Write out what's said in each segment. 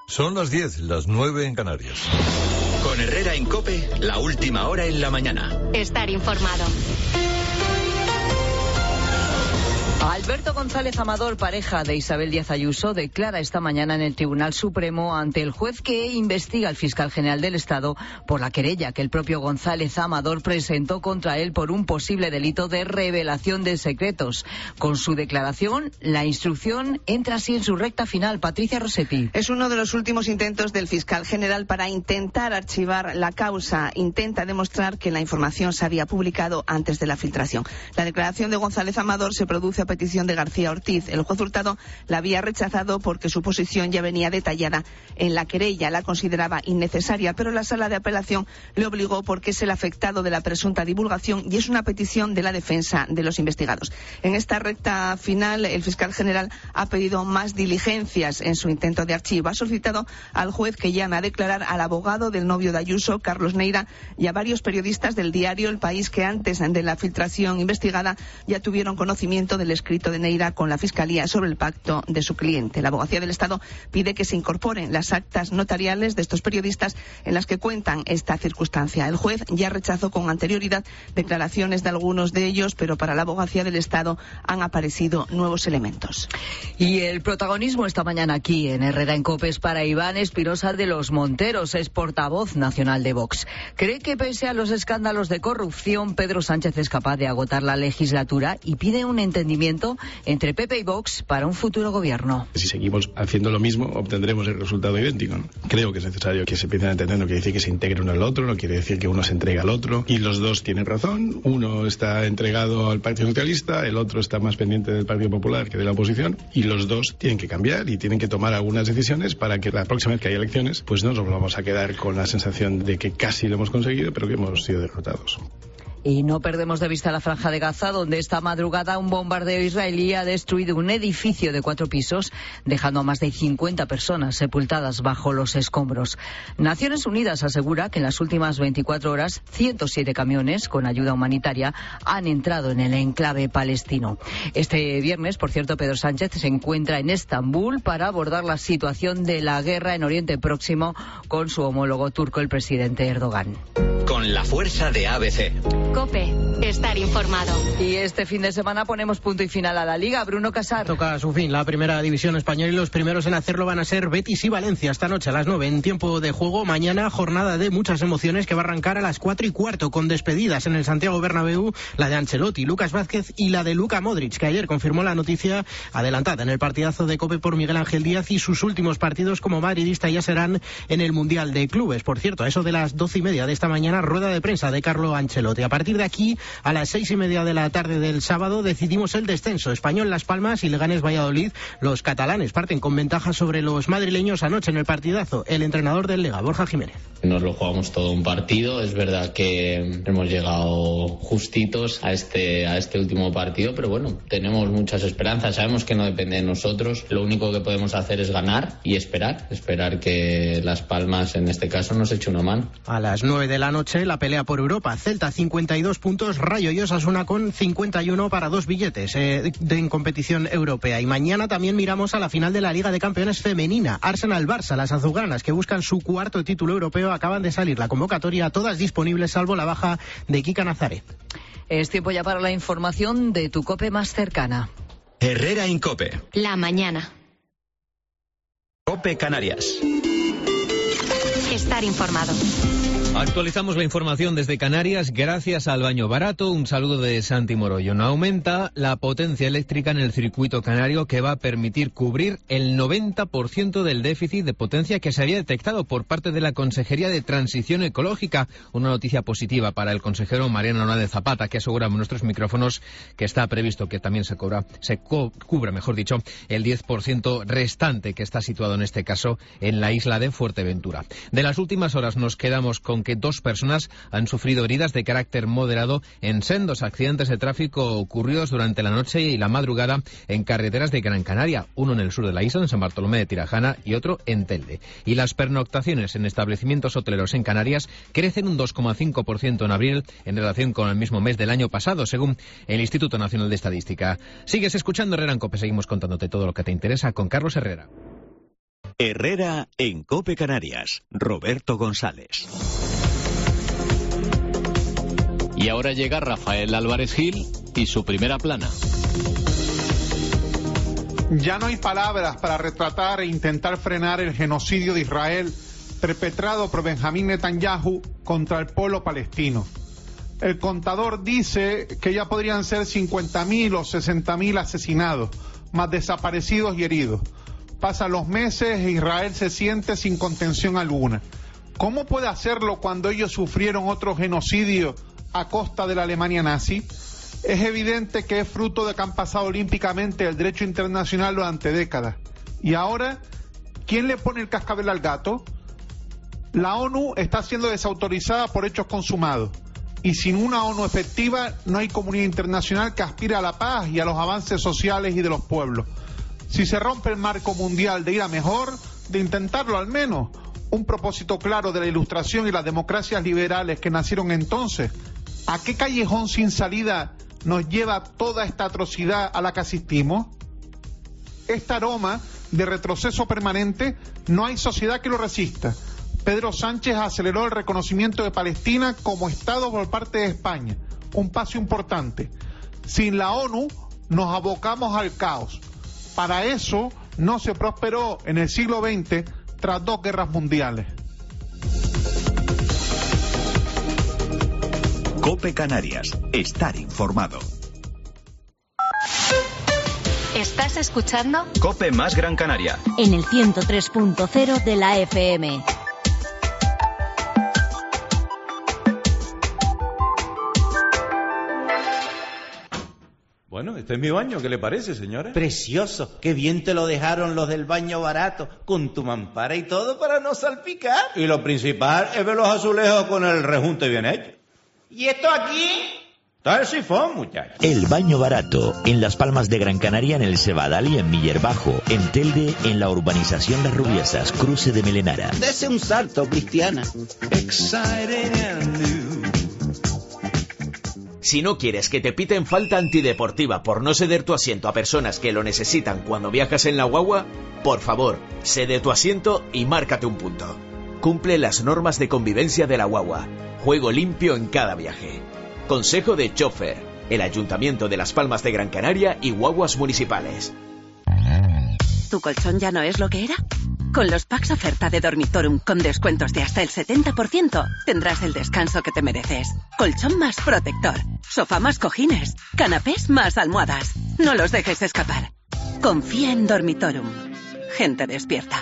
Son las 10, las 9 en Canarias. Con Herrera en COPE, la última hora en la mañana. Estar informado. Alberto González Amador, pareja de Isabel Díaz Ayuso, declara esta mañana en el Tribunal Supremo ante el juez que investiga al fiscal general del Estado por la querella que el propio González Amador presentó contra él por un posible delito de revelación de secretos. Con su declaración, la instrucción entra así en su recta final. Patricia Rossetti. Es uno de los últimos intentos del fiscal general para intentar archivar la causa. Intenta demostrar que la información se había publicado antes de la filtración. La declaración de González Amador se produce a petición de García Ortiz. El juez Hurtado la había rechazado porque su posición ya venía detallada en la querella. La consideraba innecesaria, pero la sala de apelación le obligó porque es el afectado de la presunta divulgación y es una petición de la defensa de los investigados. En esta recta final, el fiscal general ha pedido más diligencias en su intento de archivo. Ha solicitado al juez que llame a declarar al abogado del novio de Ayuso, Carlos Neira, y a varios periodistas del diario El País que antes de la filtración investigada ya tuvieron conocimiento del escrito de Neira con la Fiscalía sobre el pacto de su cliente. La Abogacía del Estado pide que se incorporen las actas notariales de estos periodistas en las que cuentan esta circunstancia. El juez ya rechazó con anterioridad declaraciones de algunos de ellos, pero para la Abogacía del Estado han aparecido nuevos elementos. Y el protagonismo esta mañana aquí en Herrera en COPE es para Iván Espinosa de los Monteros, es portavoz nacional de Vox. Cree que pese a los escándalos de corrupción, Pedro Sánchez es capaz de agotar la legislatura y pide un entendimiento entre PP y Vox para un futuro gobierno. Si seguimos haciendo lo mismo, obtendremos el resultado idéntico, ¿no? Creo que es necesario que se empiecen a entender, no quiere decir que se integre uno al otro, no quiere decir que uno se entregue al otro, y los dos tienen razón. Uno está entregado al Partido Socialista, el otro está más pendiente del Partido Popular que de la oposición, y los dos tienen que cambiar y tienen que tomar algunas decisiones para que la próxima vez que haya elecciones, pues no nos vamos a quedar con la sensación de que casi lo hemos conseguido, pero que hemos sido derrotados. Y no perdemos de vista la Franja de Gaza, donde esta madrugada un bombardeo israelí ha destruido un edificio de 4 pisos, dejando a más de 50 personas sepultadas bajo los escombros. Naciones Unidas asegura que en las últimas 24 horas 107 camiones con ayuda humanitaria han entrado en el enclave palestino. Este viernes, por cierto, Pedro Sánchez se encuentra en Estambul para abordar la situación de la guerra en Oriente Próximo con su homólogo turco, el presidente Erdogan. Con la fuerza de ABC. COPE, estar informado. Y este fin de semana ponemos punto y final a la Liga. Bruno Casar. Toca a su fin la primera división española y los primeros en hacerlo van a ser Betis y Valencia esta noche a las 9 en tiempo de juego. Mañana jornada de muchas emociones que va a arrancar a las 4:15 con despedidas en el Santiago Bernabéu, la de Ancelotti, Lucas Vázquez y la de Luka Modric, que ayer confirmó la noticia adelantada en el partidazo de COPE por Miguel Ángel Díaz, y sus últimos partidos como madridista ya serán en el Mundial de Clubes. Por cierto, a eso de las 12:30 de esta mañana, rueda de prensa de Carlo Ancelotti. A partir de aquí, a las 6:30 de la tarde del sábado, decidimos el descenso. Español Las Palmas y Leganés Valladolid. Los catalanes parten con ventaja sobre los madrileños anoche en el partidazo. El entrenador del Lega, Borja Jiménez. Nos lo jugamos todo un partido. Es verdad que hemos llegado justitos a este último partido, pero bueno, tenemos muchas esperanzas. Sabemos que no depende de nosotros. Lo único que podemos hacer es ganar y esperar que Las Palmas, en este caso, nos eche una mano. A las 9 de la noche, la pelea por Europa. Celta 52 puntos, Rayo y Osasuna con 51 para 2 billetes en competición europea. Y mañana también miramos a la final de la Liga de Campeones femenina. Arsenal-Barça, las azulgranas que buscan su 4º título europeo, acaban de salir la convocatoria, todas disponibles salvo la baja de Kika Nazaret. Es tiempo ya para la información de tu COPE más cercana. Herrera en COPE. La mañana. COPE Canarias. Estar informado. Actualizamos la información desde Canarias gracias al baño barato. Un saludo de Santi Morollón. Aumenta la potencia eléctrica en el circuito canario, que va a permitir cubrir el 90% del déficit de potencia que se había detectado por parte de la Consejería de Transición Ecológica. Una noticia positiva para el consejero Mariano Hernández Zapata, que asegura en nuestros micrófonos que está previsto que también se cubra el 10% restante, que está situado en este caso en la isla de Fuerteventura. De las últimas horas nos quedamos con que 2 personas han sufrido heridas de carácter moderado en sendos accidentes de tráfico ocurridos durante la noche y la madrugada en carreteras de Gran Canaria, uno en el sur de la isla, en San Bartolomé de Tirajana, y otro en Telde. Y las pernoctaciones en establecimientos hoteleros en Canarias crecen un 2,5% en abril en relación con el mismo mes del año pasado, según el Instituto Nacional de Estadística. Sigues escuchando Herrera en COPE, seguimos contándote todo lo que te interesa con Carlos Herrera. Herrera en COPE Canarias. Roberto González. Y ahora llega Rafael Álvarez Gil y su primera plana. Ya no hay palabras para retratar e intentar frenar el genocidio de Israel perpetrado por Benjamín Netanyahu contra el pueblo palestino. El contador dice que ya podrían ser 50.000 o 60.000 asesinados, más desaparecidos y heridos. Pasan los meses e Israel se siente sin contención alguna. ¿Cómo puede hacerlo cuando ellos sufrieron otro genocidio a costa de la Alemania nazi? Es evidente que es fruto de que han pasado olímpicamente el derecho internacional durante décadas. Y ahora, ¿quién le pone el cascabel al gato? La ONU está siendo desautorizada por hechos consumados. Y sin una ONU efectiva no hay comunidad internacional que aspire a la paz y a los avances sociales y de los pueblos. Si se rompe el marco mundial de ir a mejor, de intentarlo al menos, un propósito claro de la Ilustración y las democracias liberales que nacieron entonces, ¿a qué callejón sin salida nos lleva toda esta atrocidad a la que asistimos? Este aroma de retroceso permanente, no hay sociedad que lo resista. Pedro Sánchez aceleró el reconocimiento de Palestina como Estado por parte de España, un paso importante. Sin la ONU nos abocamos al caos. Para eso no se prosperó en el siglo XX tras 2 guerras mundiales. COPE Canarias. Estar informado. ¿Estás escuchando? COPE más Gran Canaria. En el 103.0 de la FM. Bueno, este es mi baño, ¿qué le parece, señora? Precioso, qué bien te lo dejaron los del baño barato, con tu mampara y todo para no salpicar. Y lo principal es ver los azulejos con el rejunte bien hecho. ¿Y esto aquí? Está el sifón, muchacho. El baño barato, en Las Palmas de Gran Canaria, en el Cebadal y en Miller Bajo, en Telde, en la urbanización Las Rubiesas, cruce de Melenara. Dese un salto, Cristiana. Si no quieres que te piten falta antideportiva por no ceder tu asiento a personas que lo necesitan cuando viajas en la guagua, por favor, cede tu asiento y márcate un punto. Cumple las normas de convivencia de la guagua. Juego limpio en cada viaje. Consejo de Chofer, el Ayuntamiento de Las Palmas de Gran Canaria y guaguas municipales. ¿Tu colchón ya no es lo que era? Con los packs oferta de Dormitorum con descuentos de hasta el 70%, tendrás el descanso que te mereces. Colchón más protector, sofá más cojines, canapés más almohadas. No los dejes escapar. Confía en Dormitorum. Gente despierta.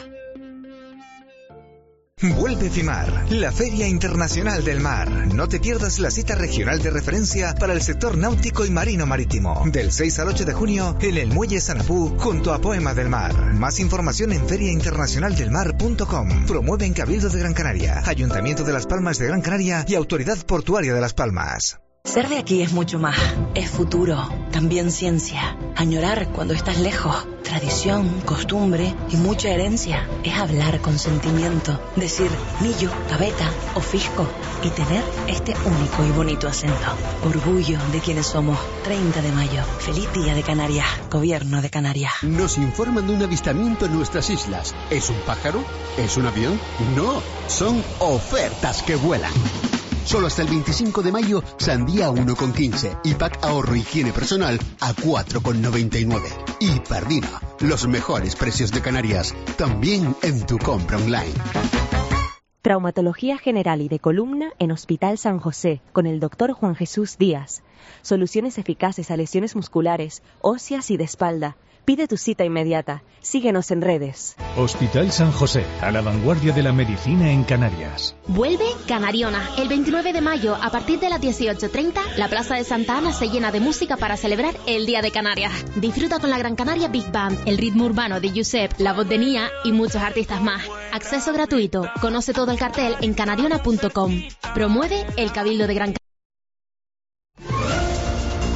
Vuelve FIMAR, la Feria Internacional del Mar. No te pierdas la cita regional de referencia para el sector náutico y marino marítimo. Del 6 al 8 de junio en el Muelle Sanapú, junto a Poema del Mar. Más información en feriainternacionaldelmar.com. Promueven Cabildo de Gran Canaria, Ayuntamiento de Las Palmas de Gran Canaria y Autoridad Portuaria de Las Palmas. Ser de aquí es mucho más. Es futuro, también ciencia. Añorar cuando estás lejos. Tradición, costumbre y mucha herencia. Es hablar con sentimiento. Decir millo, cabeta o fisco. Y tener este único y bonito acento. Orgullo de quienes somos. 30 de mayo. Feliz Día de Canarias. Gobierno de Canarias. Nos informan de un avistamiento en nuestras islas. ¿Es un pájaro? ¿Es un avión? No, son ofertas que vuelan. Solo hasta el 25 de mayo, sandía a 1,15 y pack ahorro higiene personal a 4,99. Y Pardina, los mejores precios de Canarias, también en tu compra online. Traumatología general y de columna en Hospital San José, con el Dr. Juan Jesús Díaz. Soluciones eficaces a lesiones musculares, óseas y de espalda. Pide tu cita inmediata. Síguenos en redes. Hospital San José, a la vanguardia de la medicina en Canarias. Vuelve Canariona. El 29 de mayo, a partir de las 18:30, la Plaza de Santa Ana se llena de música para celebrar el Día de Canarias. Disfruta con la Gran Canaria Big Band, el ritmo urbano de Josep, la voz de Nia y muchos artistas más. Acceso gratuito. Conoce todo el cartel en canariona.com. Promueve el Cabildo de Gran Canaria.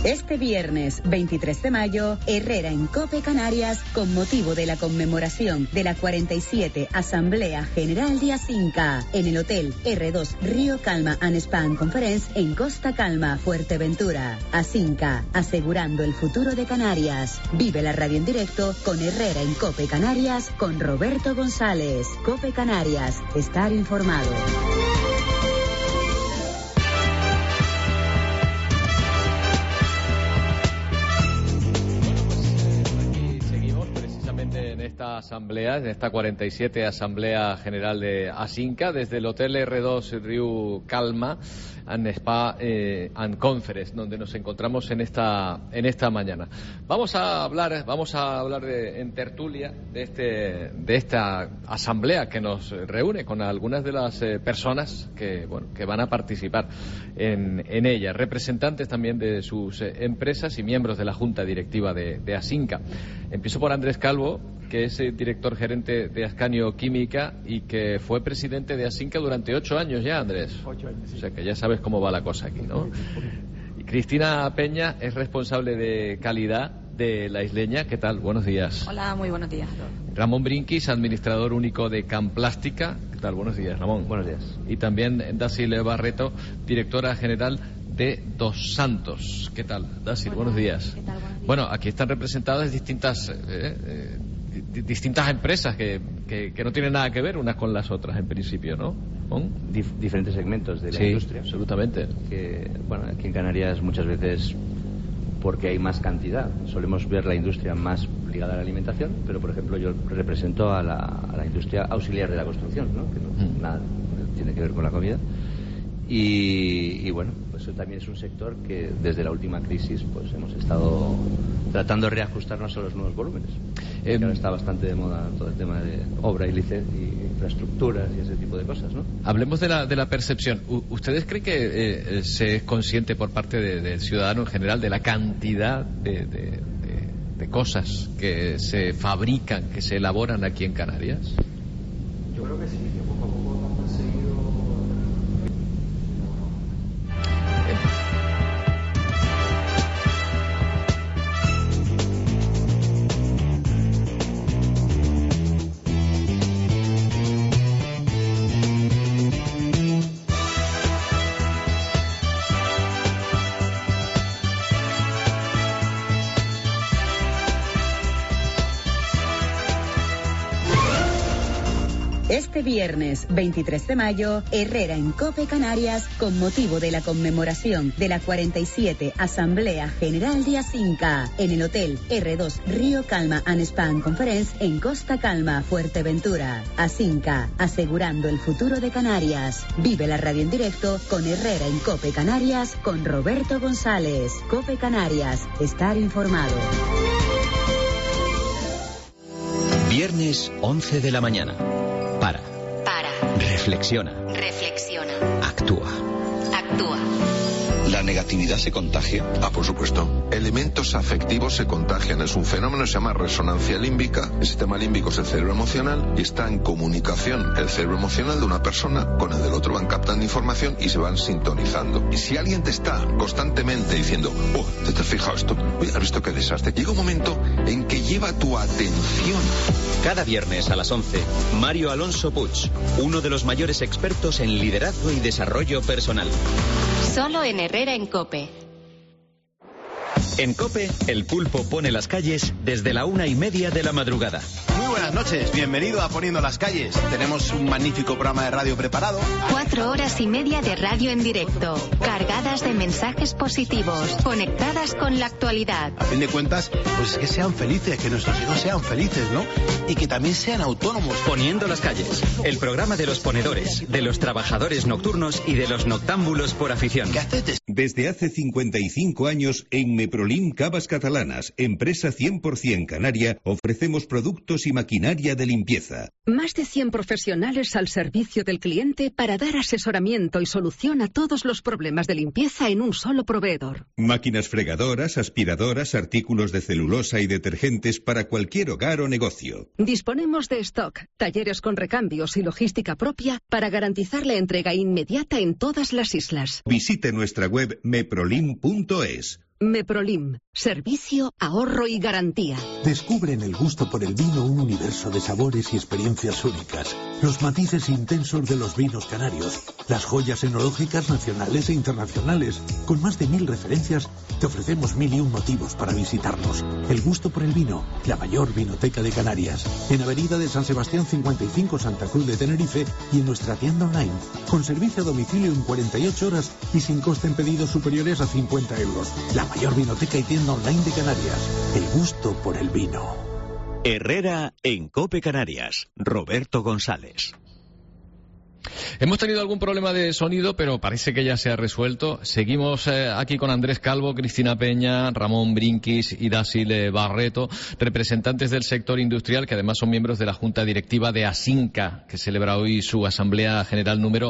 Este viernes 23 de mayo, Herrera en COPE Canarias, con motivo de la conmemoración de la 47 Asamblea General de Asinca, en el Hotel R2 Río Calma and Spa Conference en Costa Calma, Fuerteventura. Asinca, asegurando el futuro de Canarias. Vive la radio en directo con Herrera en COPE Canarias, con Roberto González. COPE Canarias, estar informado. Esta asamblea, en esta 47 Asamblea General de Asinca, desde el Hotel R2 Río Calma and Spa and Conference, donde nos encontramos en esta mañana. Vamos a hablar en tertulia de esta asamblea que nos reúne con algunas de las personas que van a participar en ella, representantes también de sus empresas y miembros de la Junta Directiva de Asinca. Empiezo por Andrés Calvo, que es director gerente de Ascanio Química y que fue presidente de Asinca durante 8 años ya, Andrés. 8 años, sí. O sea que ya sabes cómo va la cosa aquí, ¿no? Y Cristina Peña es responsable de calidad de La Isleña. ¿Qué tal? Buenos días. Hola, muy buenos días. Ramón Brinquis, administrador único de Camplástica. ¿Qué tal? Buenos días, Ramón. Buenos días. Y también Dacil Barreto, directora general de Dos Santos. ¿Qué tal, Dacil? Buenos días. ¿Qué tal? Buenos días. Bueno, aquí están representadas distintas empresas que no tienen nada que ver unas con las otras en principio, ¿no? Diferentes segmentos de la industria. Absolutamente. Que, bueno, aquí en Canarias muchas veces, porque hay más cantidad, solemos ver la industria más ligada a la alimentación, pero por ejemplo yo represento a la industria auxiliar de la construcción, ¿no? Que no nada tiene que ver con la comida. Y bueno, pues eso también es un sector que desde la última crisis pues hemos estado tratando de reajustarnos a los nuevos volúmenes. Ahora está bastante de moda todo el tema de obra y infraestructuras y ese tipo de cosas, ¿no? Hablemos de la percepción. ¿Ustedes creen que se es consciente por parte del ciudadano en general de la cantidad de cosas que se fabrican, que se elaboran aquí en Canarias? Yo creo que sí, que poco a poco hemos seguido. Este viernes 23 de mayo, Herrera en COPE Canarias, con motivo de la conmemoración de la 47 Asamblea General de Asinca, en el Hotel R2 Río Calma and Spa Conference en Costa Calma, Fuerteventura. Asinca, asegurando el futuro de Canarias. Vive la radio en directo con Herrera en COPE Canarias, con Roberto González. COPE Canarias, estar informado. Viernes 11 de la mañana. Para. Reflexiona. Actúa. ¿La negatividad se contagia? Ah, por supuesto. Elementos afectivos se contagian. Es un fenómeno que se llama resonancia límbica. El sistema límbico es el cerebro emocional y está en comunicación el cerebro emocional de una persona con el del otro. Van captando información y se van sintonizando. Y si alguien te está constantemente diciendo, oh, ¿te has fijado esto? Uy, ¿has visto qué desastre? Llega un momento en que lleva tu atención. Cada viernes a las 11, Mario Alonso Puig, uno de los mayores expertos en liderazgo y desarrollo personal. Solo en Herrera en COPE. En COPE, el pulpo pone las calles desde la 1:30 de la madrugada. Muy buenas noches, bienvenido a Poniendo las Calles. Tenemos un magnífico programa de radio preparado. 4 horas y media de radio en directo, cargadas de mensajes positivos, conectadas con la actualidad. A fin de cuentas, pues que sean felices, que nuestros hijos sean felices, ¿no? Y que también sean autónomos. Poniendo las Calles, el programa de los ponedores, de los trabajadores nocturnos y de los noctámbulos por afición. ¿Qué haces? Desde hace 55 años en Meprolim Cavas Catalanas, empresa 100% canaria, ofrecemos productos y maquinaria de limpieza. Más de 100 profesionales al servicio del cliente para dar asesoramiento y solución a todos los problemas de limpieza en un solo proveedor. Máquinas fregadoras, aspiradoras, artículos de celulosa y detergentes para cualquier hogar o negocio. Disponemos de stock, talleres con recambios y logística propia para garantizar la entrega inmediata en todas las islas. Visite nuestra web meprolim.es. Meprolim, servicio, ahorro y garantía. Descubre en el gusto por el vino un universo de sabores y experiencias únicas. Los matices intensos de los vinos canarios. Las joyas enológicas nacionales e internacionales. Con más de 1000 referencias, te ofrecemos 1001 motivos para visitarnos. El gusto por el vino, la mayor vinoteca de Canarias. En Avenida de San Sebastián 55, Santa Cruz de Tenerife, y en nuestra tienda online. Con servicio a domicilio en 48 horas y sin coste en pedidos superiores a 50 euros. La mayor vinoteca y tienda online de Canarias. El gusto por el vino. Herrera en COPE Canarias. Roberto González. Hemos tenido algún problema de sonido, pero parece que ya se ha resuelto. Seguimos aquí con Andrés Calvo, Cristina Peña, Ramón Brinquis y Dácil Barreto, representantes del sector industrial, que además son miembros de la Junta Directiva de Asinca, que celebra hoy su Asamblea General número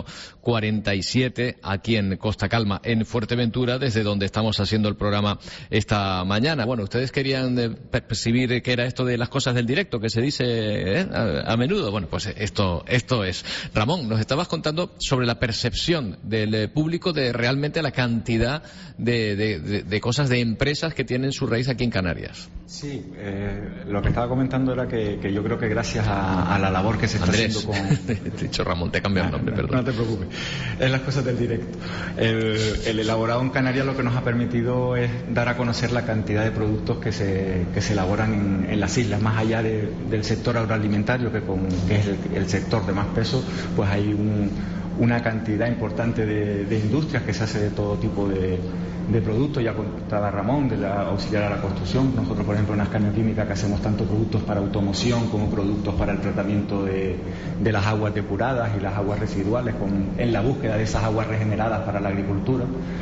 47 aquí en Costa Calma, en Fuerteventura, desde donde estamos haciendo el programa esta mañana. Bueno, ustedes querían percibir qué era esto de las cosas del directo, que se dice a menudo. Bueno, pues esto es. Ramón, nos estabas contando sobre la percepción del público de realmente la cantidad de cosas, de empresas que tienen su raíz aquí en Canarias. Sí, lo que estaba comentando era que yo creo que gracias a la labor que se está haciendo con... Te he dicho Ramón, te he cambiado el nombre, perdón. No te preocupes, es las cosas del directo. El elaborado en Canarias lo que nos ha permitido es dar a conocer la cantidad de productos que se elaboran en las islas, más allá del sector agroalimentario, que es el sector de más peso, pues hay una cantidad importante de industrias que se hace de todo tipo de productos. Ya contaba Ramón de la auxiliar a la construcción. Nosotros, por ejemplo, en Ascanio Química, que hacemos tanto productos para automoción como productos para el tratamiento de las aguas depuradas y las aguas residuales, en la búsqueda de esas aguas regeneradas para la agricultura.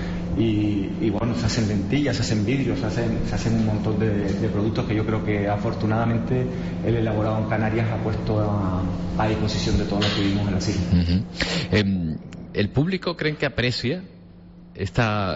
Y bueno, se hacen lentillas, se hacen vidrios, se hacen un montón de productos que yo creo que afortunadamente el elaborado en Canarias ha puesto a disposición de todos los que vivimos en las islas. Uh-huh. ¿El público creen que aprecia esta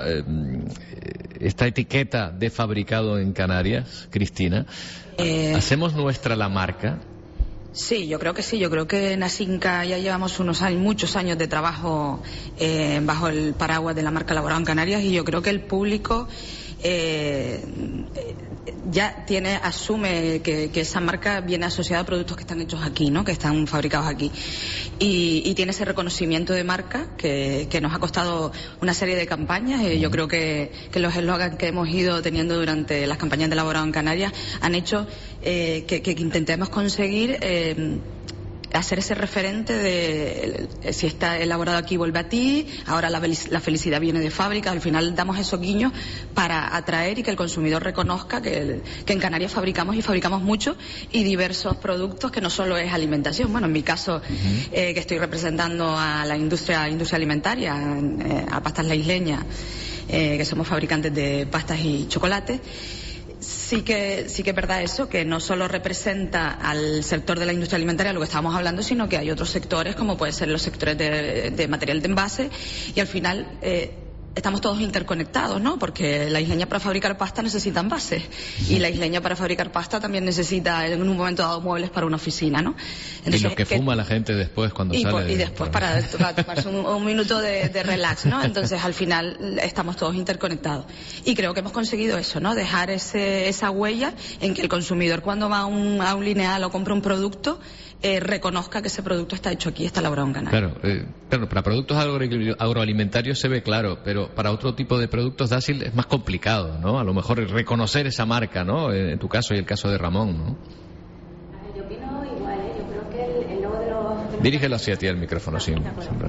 etiqueta de fabricado en Canarias, Cristina? ¿Hacemos nuestra la marca? Sí, yo creo que sí. Yo creo que en Asinca ya llevamos muchos años de trabajo bajo el paraguas de la marca elaborada en Canarias, y yo creo que el público ya asume que esa marca viene asociada a productos que están hechos aquí, ¿no? Que están fabricados aquí. Y tiene ese reconocimiento de marca que nos ha costado una serie de campañas. Yo creo que los eslogans que hemos ido teniendo durante las campañas de elaborado en Canarias han hecho que intentemos conseguir hacer ese referente de si está elaborado aquí vuelve a ti, ahora la felicidad viene de fábrica. Al final damos esos guiños para atraer y que el consumidor reconozca que en Canarias fabricamos mucho y diversos productos, que no solo es alimentación. Bueno, en mi caso, que estoy representando a la industria alimentaria, a Pastas La Isleña, que somos fabricantes de pastas y chocolates. Sí que es verdad eso, que no solo representa al sector de la industria alimentaria, lo que estábamos hablando, sino que hay otros sectores, como pueden ser los sectores de material de envase, y al final estamos todos interconectados, ¿no? Porque la isleña para fabricar pasta necesita envases, y la isleña para fabricar pasta también necesita en un momento dado muebles para una oficina, ¿no? Entonces, y lo que fuma la gente después cuando sale. Y después para tomarse un minuto de relax, ¿no? Entonces al final estamos todos interconectados. Y creo que hemos conseguido eso, ¿no? Dejar esa huella en que el consumidor, cuando va a un lineal o compra un producto, reconozca que ese producto está hecho aquí, está elaborado en Canarias. Claro, para productos agroalimentarios se ve claro, pero para otro tipo de productos, Dácil, es más complicado, ¿no? A lo mejor reconocer esa marca, ¿no? En tu caso y el caso de Ramón, ¿no? Yo opino igual, yo creo que el logo de los... Dirígelo hacia ti el micrófono, sí.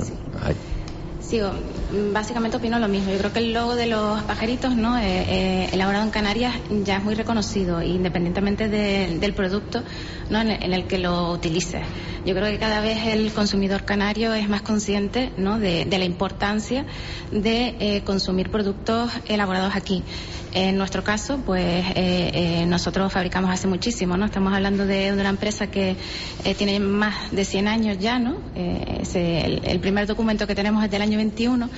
Sí, básicamente opino lo mismo. Yo creo que el logo de los pajaritos, ¿no? Elaborado en Canarias, ya es muy reconocido, independientemente del producto, ¿no? en el que lo utilices. Yo creo que cada vez el consumidor canario es más consciente, ¿no? de la importancia de consumir productos elaborados aquí. En nuestro caso, pues nosotros fabricamos hace muchísimo, ¿no? Estamos hablando de una empresa que tiene más de 100 años ya, ¿no? El primer documento que tenemos es del año 21,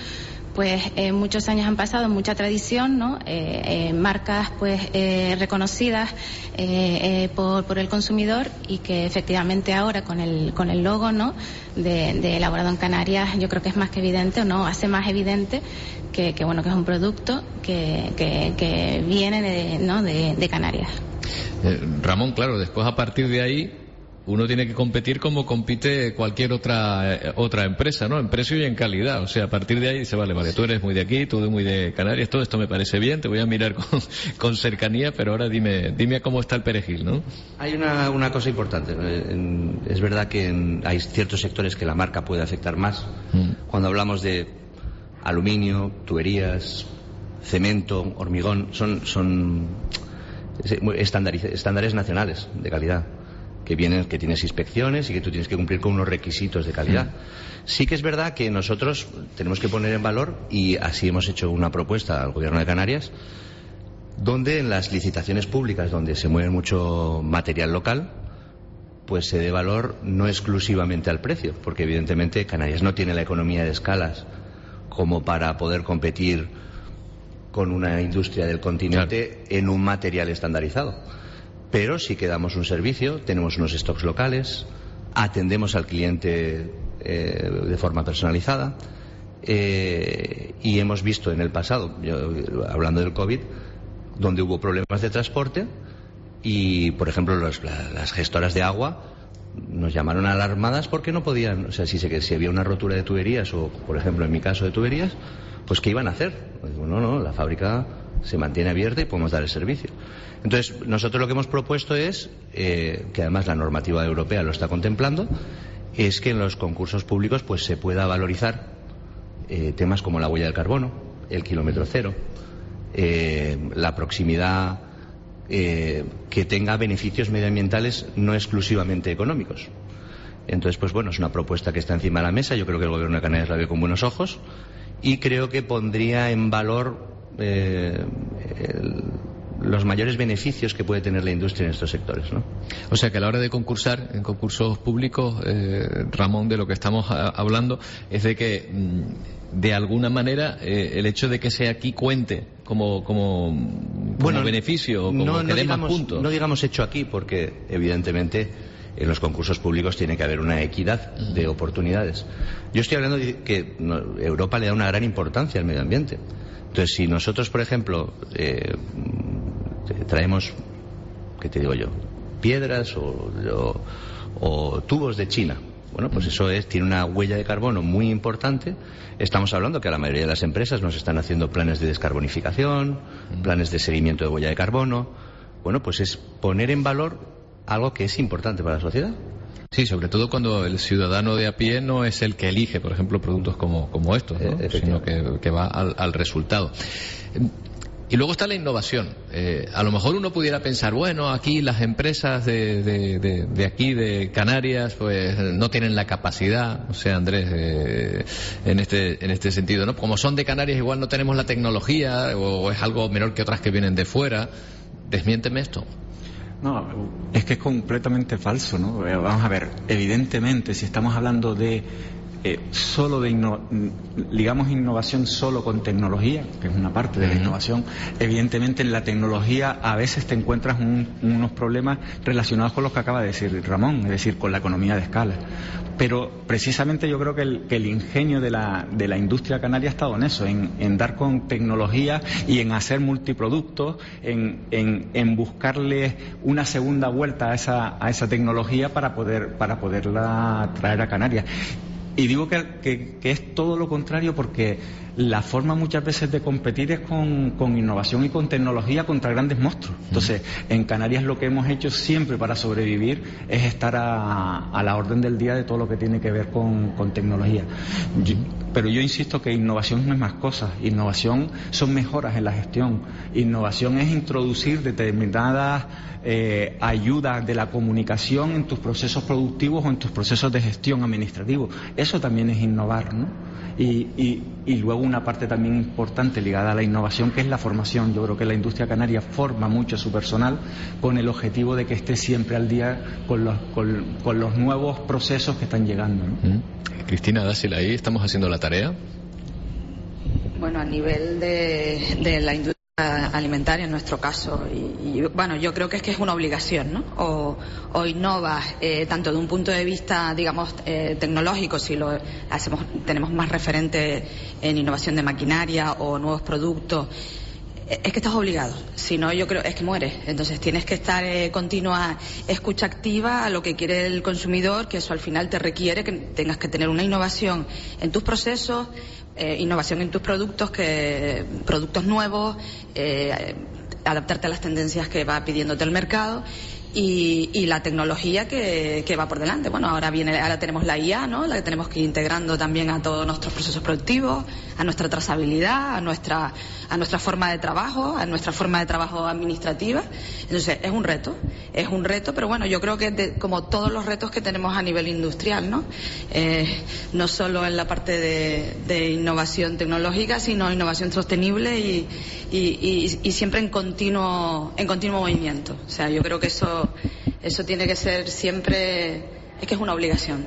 pues muchos años han pasado, mucha tradición, ¿no? Marcas pues reconocidas por el consumidor, y que efectivamente ahora con el logo, ¿no?, de elaborado en Canarias, yo creo que es más que evidente, o no, hace más evidente que bueno, que es un producto que viene de Canarias. Ramón, claro, después a partir de ahí uno tiene que competir como compite cualquier otra empresa, ¿no? En precio y en calidad. O sea, a partir de ahí dice, vale, tú eres muy de aquí, tú eres muy de Canarias, todo esto me parece bien, te voy a mirar con cercanía, pero ahora dime cómo está el perejil, ¿no? Hay una cosa importante. Es verdad que hay ciertos sectores que la marca puede afectar más. Cuando hablamos de aluminio, tuberías, cemento, hormigón, son estándares nacionales de calidad, que tienes inspecciones y que tú tienes que cumplir con unos requisitos de calidad. Sí que es verdad que nosotros tenemos que poner en valor, y así hemos hecho una propuesta al Gobierno de Canarias, donde en las licitaciones públicas, donde se mueve mucho material local, pues se dé valor no exclusivamente al precio, porque evidentemente Canarias no tiene la economía de escalas como para poder competir con una industria del continente en un material estandarizado. Pero sí que damos un servicio, tenemos unos stocks locales, atendemos al cliente de forma personalizada, y hemos visto en el pasado, hablando del COVID, donde hubo problemas de transporte, y por ejemplo las gestoras de agua nos llamaron alarmadas porque no podían, o sea, si había una rotura de tuberías, o por ejemplo en mi caso de tuberías, pues ¿qué iban a hacer? Pues, no, la fábrica se mantiene abierta y podemos dar el servicio. Entonces, nosotros lo que hemos propuesto es, que además la normativa europea lo está contemplando, es que en los concursos públicos pues se pueda valorizar temas como la huella del carbono, el kilómetro cero, la proximidad, que tenga beneficios medioambientales no exclusivamente económicos. Entonces, pues bueno, es una propuesta que está encima de la mesa. Yo creo que el Gobierno de Canarias la ve con buenos ojos, y creo que pondría en valor los mayores beneficios que puede tener la industria en estos sectores, ¿no? O sea que a la hora de concursar en concursos públicos, Ramón, de lo que estamos hablando es de que de alguna manera el hecho de que sea aquí cuente como beneficio, como que dé más puntos. No digamos hecho aquí, porque evidentemente en los concursos públicos tiene que haber una equidad de oportunidades. Yo estoy hablando de que Europa le da una gran importancia al medio ambiente. Entonces, si nosotros, por ejemplo, traemos, ¿qué te digo yo?, piedras o tubos de China, bueno, pues eso tiene una huella de carbono muy importante. Estamos hablando que a la mayoría de las empresas nos están haciendo planes de descarbonificación, planes de seguimiento de huella de carbono. Bueno, pues es poner en valor algo que es importante para la sociedad. Sí, sobre todo cuando el ciudadano de a pie no es el que elige, por ejemplo, productos como estos, ¿no? Sino que va al resultado. Y luego está la innovación. A lo mejor uno pudiera pensar, bueno, aquí las empresas de aquí, de Canarias, pues no tienen la capacidad, o sea, Andrés, en este sentido, ¿no? Como son de Canarias, igual no tenemos la tecnología, o es algo menor que otras que vienen de fuera. Desmiénteme esto. No, es que es completamente falso, ¿no? Vamos a ver, evidentemente, si estamos hablando de solo de innovación solo con tecnología, que es una parte de la innovación, evidentemente en la tecnología a veces te encuentras unos problemas relacionados con los que acaba de decir Ramón, es decir, con la economía de escala. Pero precisamente yo creo que el ingenio de la industria canaria ha estado en eso, en dar con tecnología y en hacer multiproductos, en buscarle una segunda vuelta a esa tecnología para poderla traer a Canarias. Y digo que es todo lo contrario, porque la forma muchas veces de competir es con innovación y con tecnología contra grandes monstruos. Entonces, en Canarias lo que hemos hecho siempre para sobrevivir es estar a la orden del día de todo lo que tiene que ver con tecnología. Pero yo insisto que innovación no es más cosas. Innovación son mejoras en la gestión. Innovación es introducir determinadas ayudas de la comunicación en tus procesos productivos o en tus procesos de gestión administrativos. Eso también es innovar, ¿no? Y luego una parte también importante ligada a la innovación, que es la formación. Yo creo que la industria canaria forma mucho a su personal con el objetivo de que esté siempre al día con los nuevos procesos que están llegando, ¿no? Cristina, dásela ahí, estamos haciendo la tarea. Bueno, a nivel de la industria alimentaria en nuestro caso, y bueno, yo creo que es una obligación, ¿no? O innovas tanto de un punto de vista, digamos, tecnológico, si lo hacemos, tenemos más referentes en innovación de maquinaria o nuevos productos. Es que estás obligado, si no yo creo es que mueres. Entonces tienes que estar continua escucha activa a lo que quiere el consumidor, que eso al final te requiere que tengas que tener una innovación en tus procesos, innovación en tus productos, productos nuevos, adaptarte a las tendencias que va pidiéndote el mercado. Y la tecnología que va por delante. Bueno, ahora tenemos la IA, ¿no? La que tenemos que ir integrando también a todos nuestros procesos productivos, a nuestra trazabilidad, a nuestra forma de trabajo, a nuestra forma de trabajo administrativa. Entonces, es un reto, pero bueno, yo creo que como todos los retos que tenemos a nivel industrial, ¿no? No solo en la parte de innovación tecnológica, sino innovación sostenible y siempre en continuo movimiento. O sea, yo creo que eso tiene que ser siempre, es que es una obligación.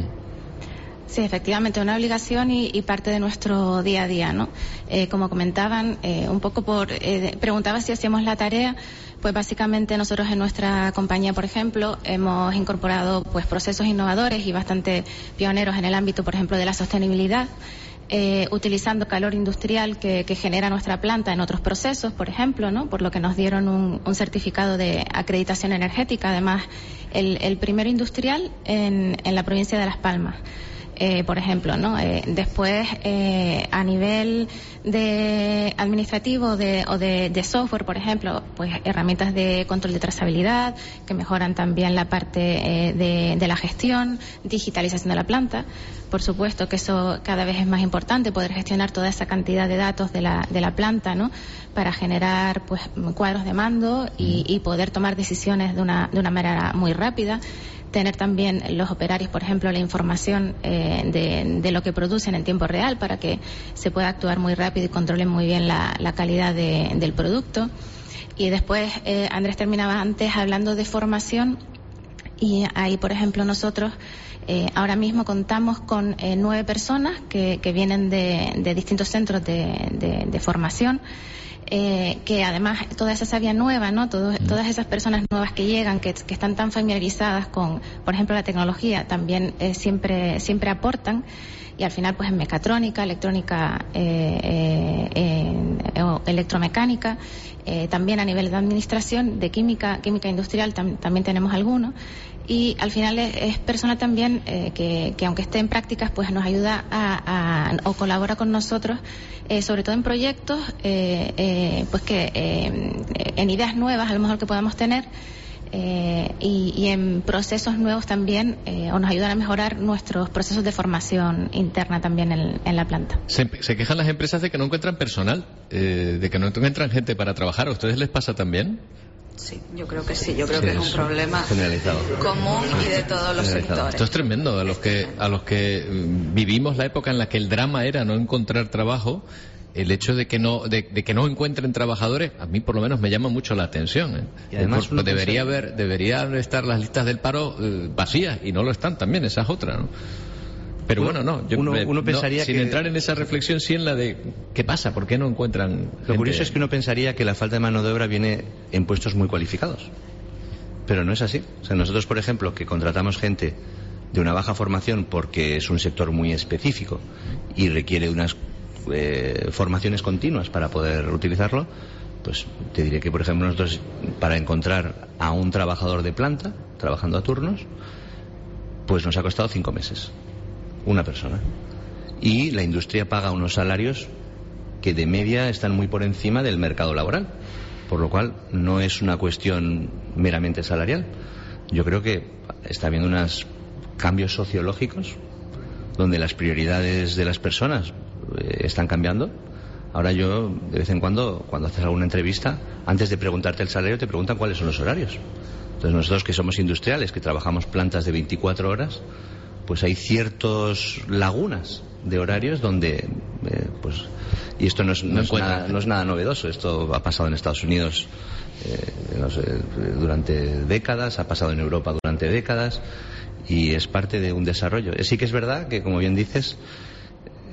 Sí, efectivamente, una obligación y parte de nuestro día a día, ¿no? Como comentaban, un poco preguntaba si hacíamos la tarea. Pues básicamente nosotros en nuestra compañía, por ejemplo, hemos incorporado pues procesos innovadores y bastante pioneros en el ámbito, por ejemplo, de la sostenibilidad. Utilizando calor industrial que genera nuestra planta en otros procesos, por ejemplo, ¿no? Por lo que nos dieron un certificado de acreditación energética, además el primero industrial en la provincia de Las Palmas. Por ejemplo, ¿no? Después, a nivel de administrativo o de software, por ejemplo, pues herramientas de control de trazabilidad que mejoran también la parte de la gestión, digitalización de la planta. Por supuesto que eso cada vez es más importante, poder gestionar toda esa cantidad de datos de la planta, ¿no? Para generar pues cuadros de mando y poder tomar decisiones de una manera muy rápida. Tener también los operarios, por ejemplo, la información de lo que producen en tiempo real para que se pueda actuar muy rápido y controlen muy bien la calidad del producto. Y después, Andrés terminaba antes hablando de formación y ahí, por ejemplo, nosotros ahora mismo contamos con 9 personas que vienen de distintos centros de formación. Que además toda esa savia nueva, ¿no? Todas esas personas nuevas que llegan, que están tan familiarizadas con, por ejemplo, la tecnología, también siempre aportan. Y al final, pues en mecatrónica, electrónica, electromecánica, también a nivel de administración, de química industrial también tenemos algunos. Y al final es persona también que aunque esté en prácticas, pues nos ayuda o colabora con nosotros, sobre todo en proyectos, pues que en ideas nuevas a lo mejor que podamos tener. Y en procesos nuevos también, o nos ayudan a mejorar nuestros procesos de formación interna también en la planta. Se quejan las empresas de que no encuentran personal, de que no encuentran gente para trabajar. ¿A ustedes les pasa también? Sí, yo creo que sí. Yo creo que es un problema generalizado, común y de todos los sectores. Esto es tremendo. A los que vivimos la época en la que el drama era no encontrar trabajo, el hecho de que no encuentren trabajadores, a mí por lo menos me llama mucho la atención. Y además deberían estar las listas del paro vacías, y no lo están también, esa es otra, ¿no? Pero bueno, no. Uno pensaría sin entrar en esa reflexión, sí en la de ¿qué pasa? ¿Por qué no encuentran gente? Lo curioso es que uno pensaría que la falta de mano de obra viene en puestos muy cualificados. Pero no es así. O sea, nosotros, por ejemplo, que contratamos gente de una baja formación porque es un sector muy específico y requiere unas formaciones continuas para poder utilizarlo, pues te diré que, por ejemplo, nosotros para encontrar a un trabajador de planta trabajando a turnos, pues nos ha costado 5 meses. Una persona. Y la industria paga unos salarios que de media están muy por encima del mercado laboral, por lo cual no es una cuestión meramente salarial. Yo creo que está habiendo unos cambios sociológicos donde las prioridades de las personas están cambiando. Ahora yo, de vez en cuando haces alguna entrevista, antes de preguntarte el salario, te preguntan cuáles son los horarios. Entonces nosotros, que somos industriales, que trabajamos plantas de 24 horas, pues hay ciertas lagunas de horarios donde, pues, y esto no es nada novedoso. Esto ha pasado en Estados Unidos durante décadas, ha pasado en Europa durante décadas, y es parte de un desarrollo. Sí que es verdad que, como bien dices,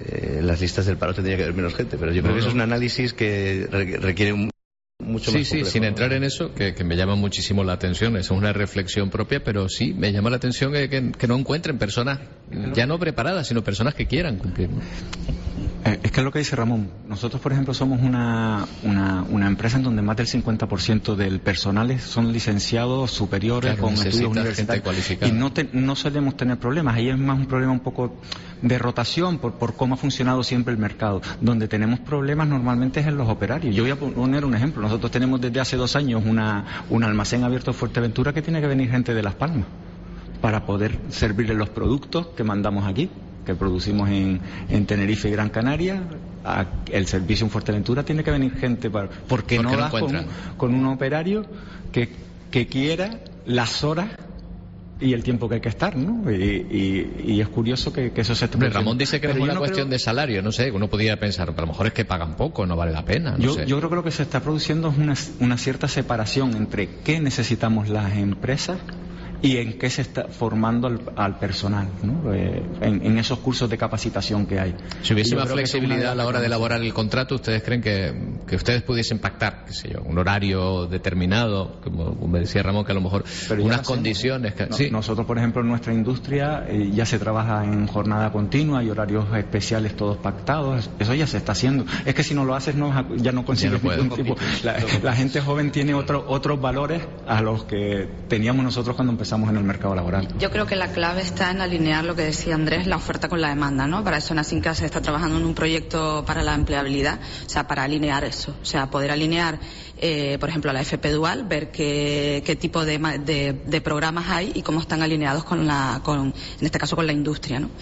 las listas del paro tendría que haber menos gente, pero yo creo que eso es un análisis que requiere mucho más complejo. Sin entrar en eso, que me llama muchísimo la atención, es una reflexión propia, pero sí, me llama la atención que no encuentren personas ya no preparadas, sino personas que quieran cumplir, ¿no? Es que es lo que dice Ramón. Nosotros, por ejemplo, somos una empresa en donde más del 50% del personal son licenciados superiores, claro, con estudios universitarios, y no solemos tener problemas. Ahí es más un problema un poco de rotación por cómo ha funcionado siempre el mercado. Donde tenemos problemas normalmente es en los operarios. Yo voy a poner un ejemplo. Nosotros tenemos desde hace 2 años un almacén abierto en Fuerteventura que tiene que venir gente de Las Palmas para poder servirle los productos que mandamos aquí, que producimos en Tenerife y Gran Canaria. El servicio en Fuerteventura tiene que venir gente porque no das con un operario que quiera las horas y el tiempo que hay que estar, ¿no? Y es curioso que eso se esté produciendo. Ramón dice que no es una cuestión de salario, no sé, uno podría pensar, a lo mejor es que pagan poco, no vale la pena, no sé. Yo creo que lo que se está produciendo es una cierta separación entre qué necesitamos las empresas y en qué se está formando al personal, ¿no? En esos cursos de capacitación que hay. Si hubiese más flexibilidad a la hora de elaborar el contrato, ¿ustedes creen que ustedes pudiesen pactar, qué sé yo, un horario determinado, como me decía Ramón, que a lo mejor unas condiciones? Sí. Nosotros, por ejemplo, en nuestra industria ya se trabaja en jornada continua y horarios especiales todos pactados. Eso ya se está haciendo. Es que si no lo haces ya no consigues ningún tipo. La gente joven tiene otros valores a los que teníamos nosotros cuando empezamos en el mercado laboral. Yo creo que la clave está en alinear lo que decía Andrés, la oferta con la demanda, ¿no? Para eso en Asinca se está trabajando en un proyecto para la empleabilidad, o sea, para alinear eso, o sea, poder alinear, por ejemplo, la FP Dual, ver qué tipo de programas hay y cómo están alineados en este caso con la industria, ¿no?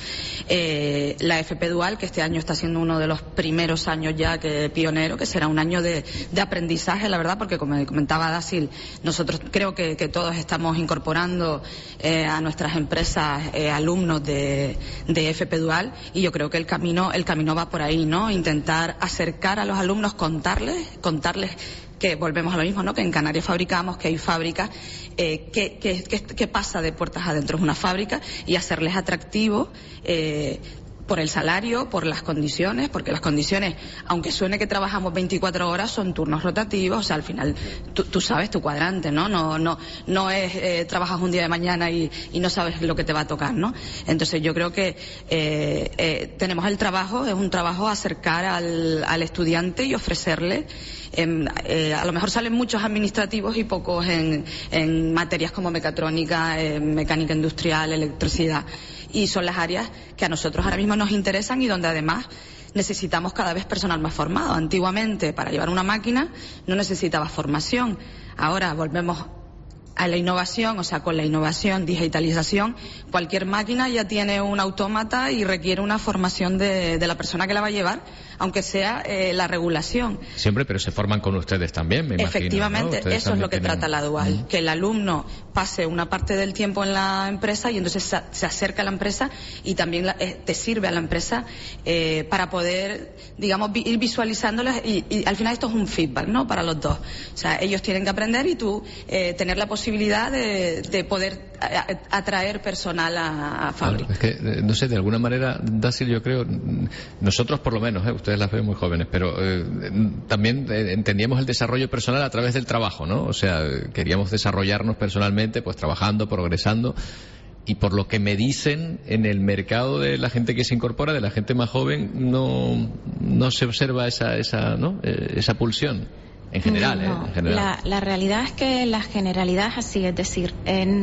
La FP Dual, que este año está siendo uno de los primeros años ya pionero, que será un año de aprendizaje, la verdad, porque como comentaba Dasil, nosotros creo que todos estamos incorporando a nuestras empresas alumnos de FP Dual, y yo creo que el camino va por ahí, ¿no? Intentar acercar a los alumnos, contarles que volvemos a lo mismo, ¿no? Que en Canarias fabricamos, que hay fábricas, ¿qué pasa de puertas adentro? Es una fábrica, y hacerles atractivo por el salario, por las condiciones, porque las condiciones, aunque suene que trabajamos 24 horas, son turnos rotativos, o sea, al final tú sabes tu cuadrante, ¿no? No es trabajas un día de mañana y no sabes lo que te va a tocar, ¿no? Entonces yo creo que tenemos el trabajo, es un trabajo acercar al estudiante y ofrecerle, a lo mejor salen muchos administrativos y pocos en materias como mecatrónica, mecánica industrial, electricidad, y son las áreas que a nosotros ahora mismo nos interesan y donde además necesitamos cada vez personal más formado. Antiguamente, para llevar una máquina no necesitabas formación. Ahora volvemos a la innovación, o sea, con la innovación, digitalización, cualquier máquina ya tiene un autómata y requiere una formación de la persona que la va a llevar, aunque sea la regulación. Siempre, pero se forman con ustedes también, me imagino. Efectivamente, ¿no? Eso es lo que trata la Dual, que el alumno pase una parte del tiempo en la empresa y entonces se acerca a la empresa y también te sirve a la empresa para poder, digamos, ir visualizándolas y al final esto es un feedback, ¿no? Para los dos. O sea, ellos tienen que aprender y tú tener la posibilidad de poder atraer personal a fábrica. Es que, no sé, de alguna manera, Dasil, yo creo, nosotros por lo menos, ustedes las ven muy jóvenes, pero también entendíamos el desarrollo personal a través del trabajo, ¿no? O sea, queríamos desarrollarnos personalmente, pues trabajando, progresando. Y por lo que me dicen, en el mercado de la gente que se incorpora, de la gente más joven, no se observa esa pulsión. En general, no, en general. La realidad es que la generalidad es así, es decir,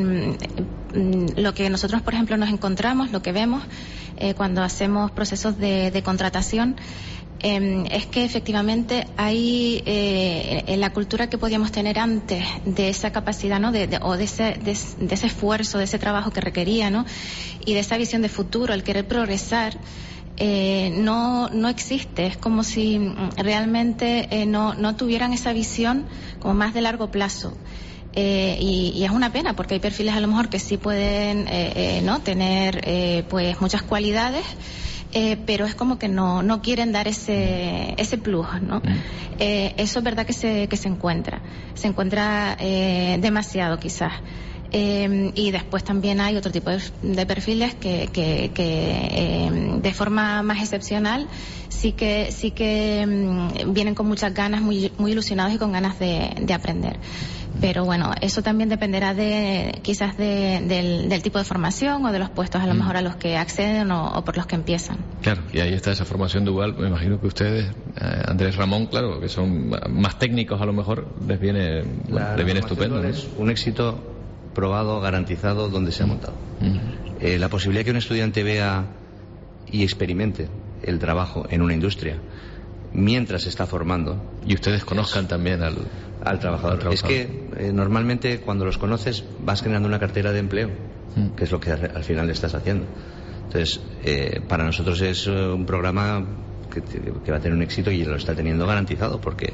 lo que nosotros, por ejemplo, nos encontramos, lo que vemos cuando hacemos procesos de contratación, es que efectivamente hay en la cultura que podíamos tener antes de esa capacidad, ¿no? de ese esfuerzo, de ese trabajo que requería, ¿no? Y de esa visión de futuro, el querer progresar. No existe, es como si realmente no tuvieran esa visión como más de largo plazo. Y es una pena porque hay perfiles a lo mejor que sí pueden no tener pues muchas cualidades, pero es como que no quieren dar ese plus, ¿no? Eso es verdad que se encuentra demasiado quizás. Y después también hay otro tipo de perfiles que de forma más excepcional sí que vienen con muchas ganas, muy ilusionados y con ganas de aprender. Pero bueno, eso también dependerá quizás del tipo de formación o de los puestos a lo mejor a los que acceden o por los que empiezan. Claro, y ahí está esa formación dual. Me imagino que ustedes, Andrés, Ramón, claro, que son más técnicos a lo mejor, les viene estupendo, ¿no? Es un éxito probado, garantizado, donde se ha montado. La posibilidad que un estudiante vea y experimente el trabajo en una industria mientras se está formando, y ustedes conozcan también al trabajador. Es que normalmente cuando los conoces vas generando una cartera de empleo, que es lo que al final estás haciendo. Entonces, para nosotros es un programa que va a tener un éxito y lo está teniendo garantizado, porque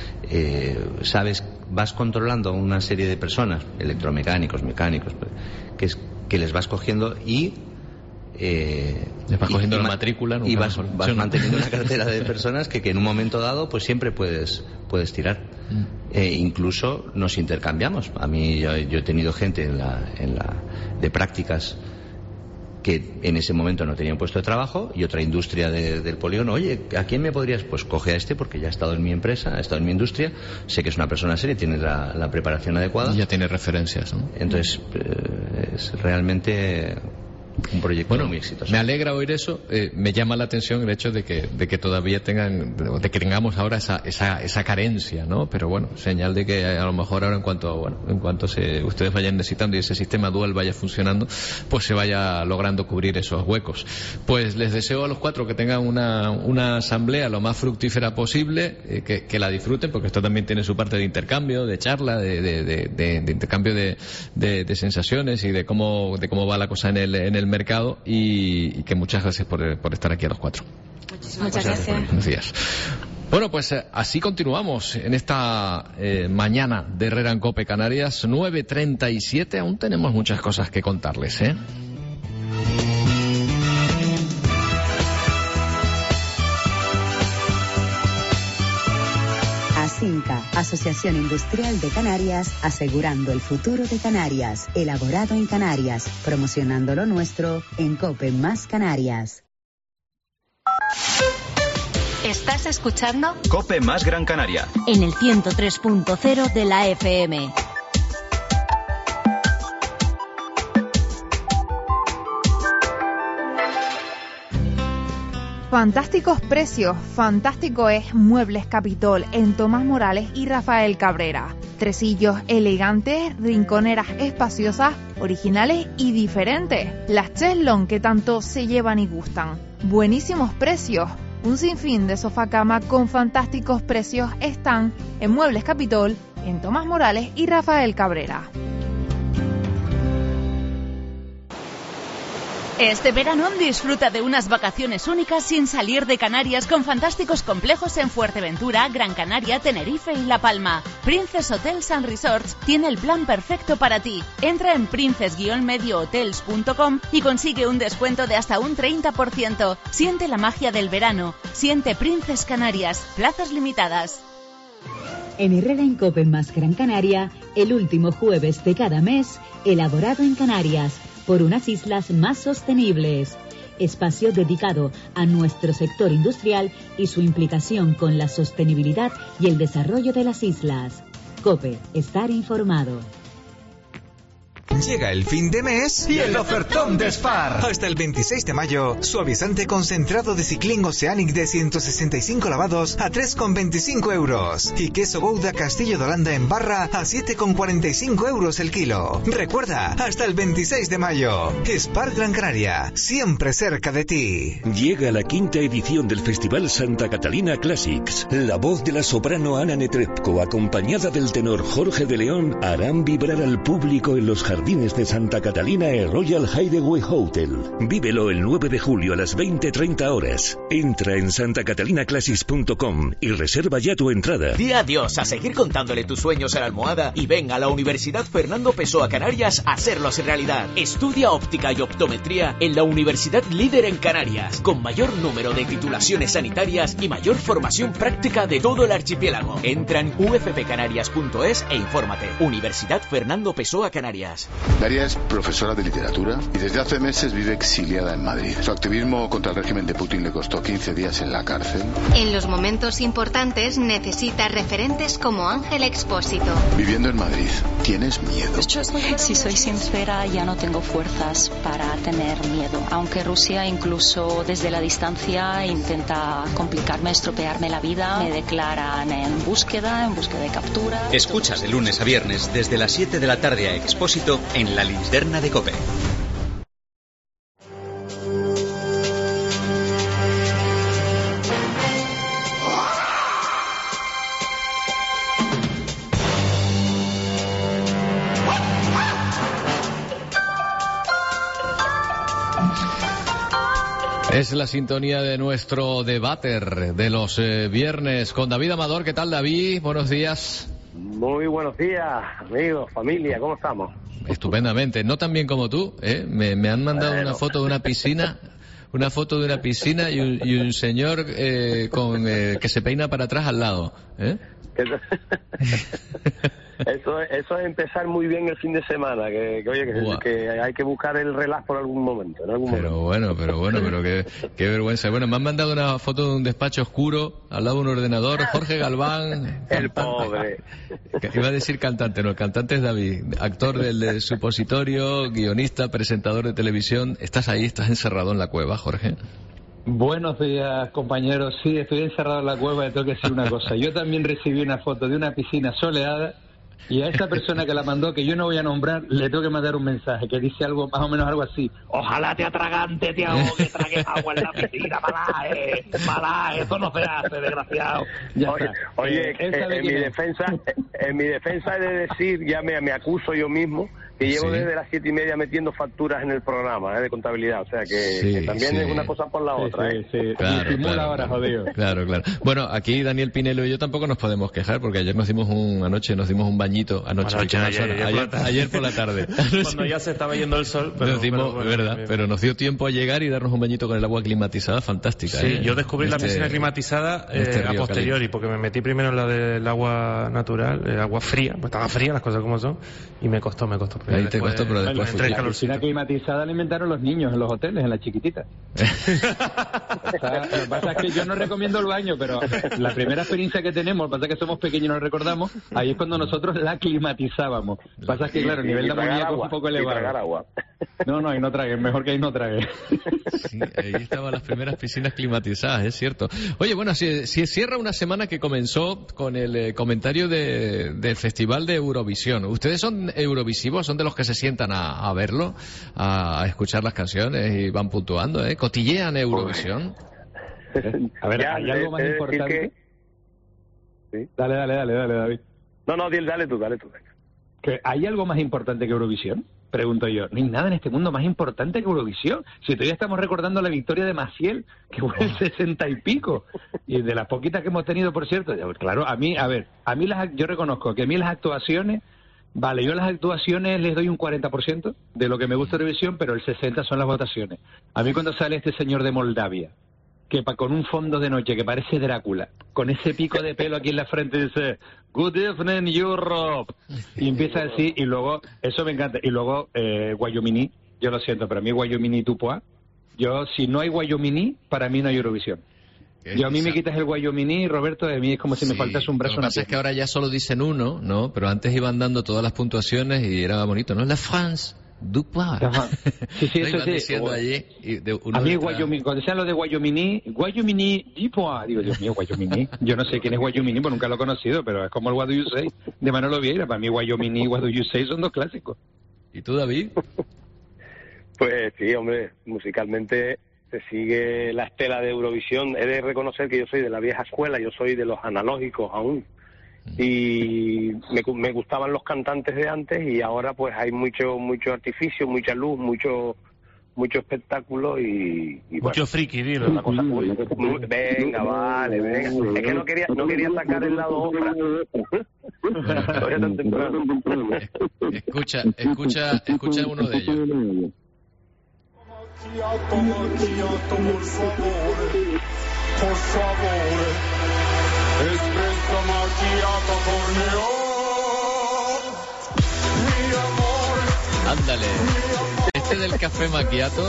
vas controlando una serie de personas, electromecánicos, mecánicos, que les vas cogiendo y les vas cogiendo la matrícula y vas manteniendo una cartera de personas que en un momento dado pues siempre puedes tirar. Incluso nos intercambiamos. A mí yo he tenido gente de prácticas que en ese momento no tenía un puesto de trabajo, y otra industria del polígono, oye, ¿a quién me podrías? Pues coge a este, porque ya ha estado en mi empresa, ha estado en mi industria, sé que es una persona seria, tiene la preparación adecuada. Y ya tiene referencias, ¿no? Entonces, es realmente un proyecto muy exitoso. Me alegra oír eso. Me llama la atención el hecho de que todavía tengamos ahora esa carencia, ¿no? Pero bueno, señal de que a lo mejor ahora en cuanto ustedes vayan necesitando y ese sistema dual vaya funcionando, pues se vaya logrando cubrir esos huecos. Pues les deseo a los cuatro que tengan una asamblea lo más fructífera posible, que la disfruten, porque esto también tiene su parte de intercambio, de charla, de intercambio de sensaciones y de cómo va la cosa en el mercado, y que muchas gracias por estar aquí a los cuatro. Muchas gracias. Buenos días. Bueno, pues así continuamos en esta mañana de Herrera en Cope Canarias, 9:37. Aún tenemos muchas cosas que contarles, ¿eh? ASINCA, Asociación Industrial de Canarias, asegurando el futuro de Canarias, elaborado en Canarias, promocionando lo nuestro en COPE más Canarias. ¿Estás escuchando? COPE más Gran Canaria. En el 103.0 de la FM. Fantásticos precios, fantástico es Muebles Capitol en Tomás Morales y Rafael Cabrera. Tresillos elegantes, rinconeras espaciosas, originales y diferentes. Las cheslón que tanto se llevan y gustan. Buenísimos precios. Un sinfín de sofá cama con fantásticos precios están en Muebles Capitol en Tomás Morales y Rafael Cabrera. Este verano disfruta de unas vacaciones únicas sin salir de Canarias con fantásticos complejos en Fuerteventura, Gran Canaria, Tenerife y La Palma. Princess Hotels and Resorts tiene el plan perfecto para ti. Entra en princess-mediohotels.com y consigue un descuento de hasta un 30%. Siente la magia del verano. Siente Princess Canarias. Plazas limitadas. En Herrera en Cope más Gran Canaria, el último jueves de cada mes, elaborado en Canarias, por unas islas más sostenibles. Espacio dedicado a nuestro sector industrial y su implicación con la sostenibilidad y el desarrollo de las islas. COPE, estar informado. Llega el fin de mes y el ofertón de Spar. Hasta el 26 de mayo, suavizante concentrado de Ciclín Oceanic de 165 lavados a 3,25 euros. Y queso Gouda Castillo de Holanda en barra a 7,45 euros el kilo. Recuerda, hasta el 26 de mayo. Spar Gran Canaria, siempre cerca de ti. Llega la quinta edición del Festival Santa Catalina Classics. La voz de la soprano Ana Netrebko, acompañada del tenor Jorge de León, harán vibrar al público en los jardines de Santa Catalina en Royal Hideaway Hotel. Vívelo el 9 de julio a las 20:30 horas. Entra en santacatalinaclassics.com y reserva ya tu entrada. Di adiós a seguir contándole tus sueños a la almohada y ven a la Universidad Fernando Pessoa Canarias a hacerlos realidad. Estudia óptica y optometría en la universidad líder en Canarias, con mayor número de titulaciones sanitarias y mayor formación práctica de todo el archipiélago. Entra en ufpcanarias.es e infórmate. Universidad Fernando Pessoa Canarias. Daria es profesora de literatura y desde hace meses vive exiliada en Madrid. Su activismo contra el régimen de Putin le costó 15 días en la cárcel. En los momentos importantes necesita referentes como Ángel Expósito. Viviendo en Madrid, ¿tienes miedo? Si soy sincera, ya no tengo fuerzas para tener miedo. Aunque Rusia incluso desde la distancia intenta complicarme, estropearme la vida, me declaran en búsqueda de captura. Escuchas de lunes a viernes desde las 7 de la tarde a Expósito en la linterna de COPE. Es la sintonía de nuestro debater de los viernes con David Amador. ¿Qué tal, David? Buenos días. Muy buenos días, amigos, familia, ¿cómo estamos? Estupendamente, no tan bien como tú, ¿eh? Me han mandado una foto de una piscina, y un señor que se peina para atrás al lado, ¿eh? Eso es empezar muy bien el fin de semana, que hay que buscar el relax por algún momento, pero qué vergüenza. Bueno, me han mandado una foto de un despacho oscuro al lado de un ordenador, Jorge Galván, el pobre. Iba a decir cantante, no, el cantante es David, actor del Supositorio, guionista, presentador de televisión. ¿Estás ahí? ¿Estás encerrado en la cueva, Jorge? Buenos días, compañeros. Sí, estoy encerrado en la cueva y tengo que decir una cosa. Yo también recibí una foto de una piscina soleada y a esa persona que la mandó, que yo no voy a nombrar, le tengo que mandar un mensaje que dice algo, más o menos algo así: ojalá te atragante, te ahogue, tragues agua en la piscina, malaje, eso no se hace, desgraciado. Oye, en mi defensa he de decir, ya me acuso yo mismo, que llevo desde las 7:30 metiendo facturas en el programa de contabilidad, o sea que también es una cosa por la otra. Claro. Bueno, aquí Daniel Pinelo y yo tampoco nos podemos quejar, porque ayer nos dimos un bañito, ayer por la tarde. Cuando ya se estaba yendo el sol, pero nos dio tiempo a llegar y darnos un bañito con el agua climatizada, fantástica. Sí, yo descubrí la piscina climatizada a posteriori, porque me metí primero en la del agua natural, agua fría, pues estaba fría, las cosas como son, y me costó. Ahí te costó, pero después fue. La piscina climatizada la inventaron los niños en los hoteles, en las chiquititas. O sea, lo que pasa es que yo no recomiendo el baño, pero la primera experiencia que tenemos, lo que pasa es que somos pequeños y no recordamos, ahí es cuando nosotros la climatizábamos. Lo que pasa es que, claro, el nivel de amoníaco es un poco elevado. No, ahí no traguen, mejor que ahí no traguen. Sí, ahí estaban las primeras piscinas climatizadas, es cierto. Oye, bueno, si cierra una semana que comenzó con el comentario del Festival de Eurovisión. ¿Ustedes son eurovisivos? ¿Son de los que se sientan a verlo, a escuchar las canciones y van puntuando, cotillean Eurovisión? A ver, ¿hay algo más importante? ¿Sí? Dale, David. No, dale tú. ¿Que hay algo más importante que Eurovisión? Pregunto yo. No hay nada en este mundo más importante que Eurovisión. Si todavía estamos recordando la victoria de Maciel, que fue el 60 y pico, y de las poquitas que hemos tenido, por cierto. Claro, yo reconozco que a mí las actuaciones, yo las actuaciones les doy un 40% de lo que me gusta de Eurovisión, pero el 60% son las votaciones. A mí cuando sale este señor de Moldavia, que con un fondo de noche que parece Drácula, con ese pico de pelo aquí en la frente, dice "Good evening Europe", y empieza así, y luego, eso me encanta, y luego Guayomini, yo lo siento, pero a mí Guayomini Tupoa, si no hay Guayomini, para mí no hay Eurovisión. A mí me quitas el Guayomini, Roberto, de mí es como si me faltase un brazo. Lo que pasa es que ahora ya solo dicen uno, ¿no? Pero antes iban dando todas las puntuaciones y era bonito, ¿no? La France Dupois. Sí, eso sí. Diciendo allí, a mí Guayomini, cuando decían lo de Guayomini Dupois, digo, Dios mío, Guayomini. Yo no sé quién es Guayomini, pues nunca lo he conocido, pero es como el What Do You Say de Manolo Vieira. Para mí Guayomini y What Do You Say son dos clásicos. ¿Y tú, David? Pues sí, hombre, musicalmente se sigue la estela de Eurovisión. He de reconocer que yo soy de la vieja escuela, yo soy de los analógicos aún. Y me gustaban los cantantes de antes, y ahora pues hay mucho artificio, mucha luz, mucho espectáculo y mucho friki, dilo. Una cosa venga, vale. Es que no quería sacar el lado Ofra. Todavía tan temprano. Escucha uno de ellos. Por favor, espresso macchiato con Ándale. Este del café macchiato,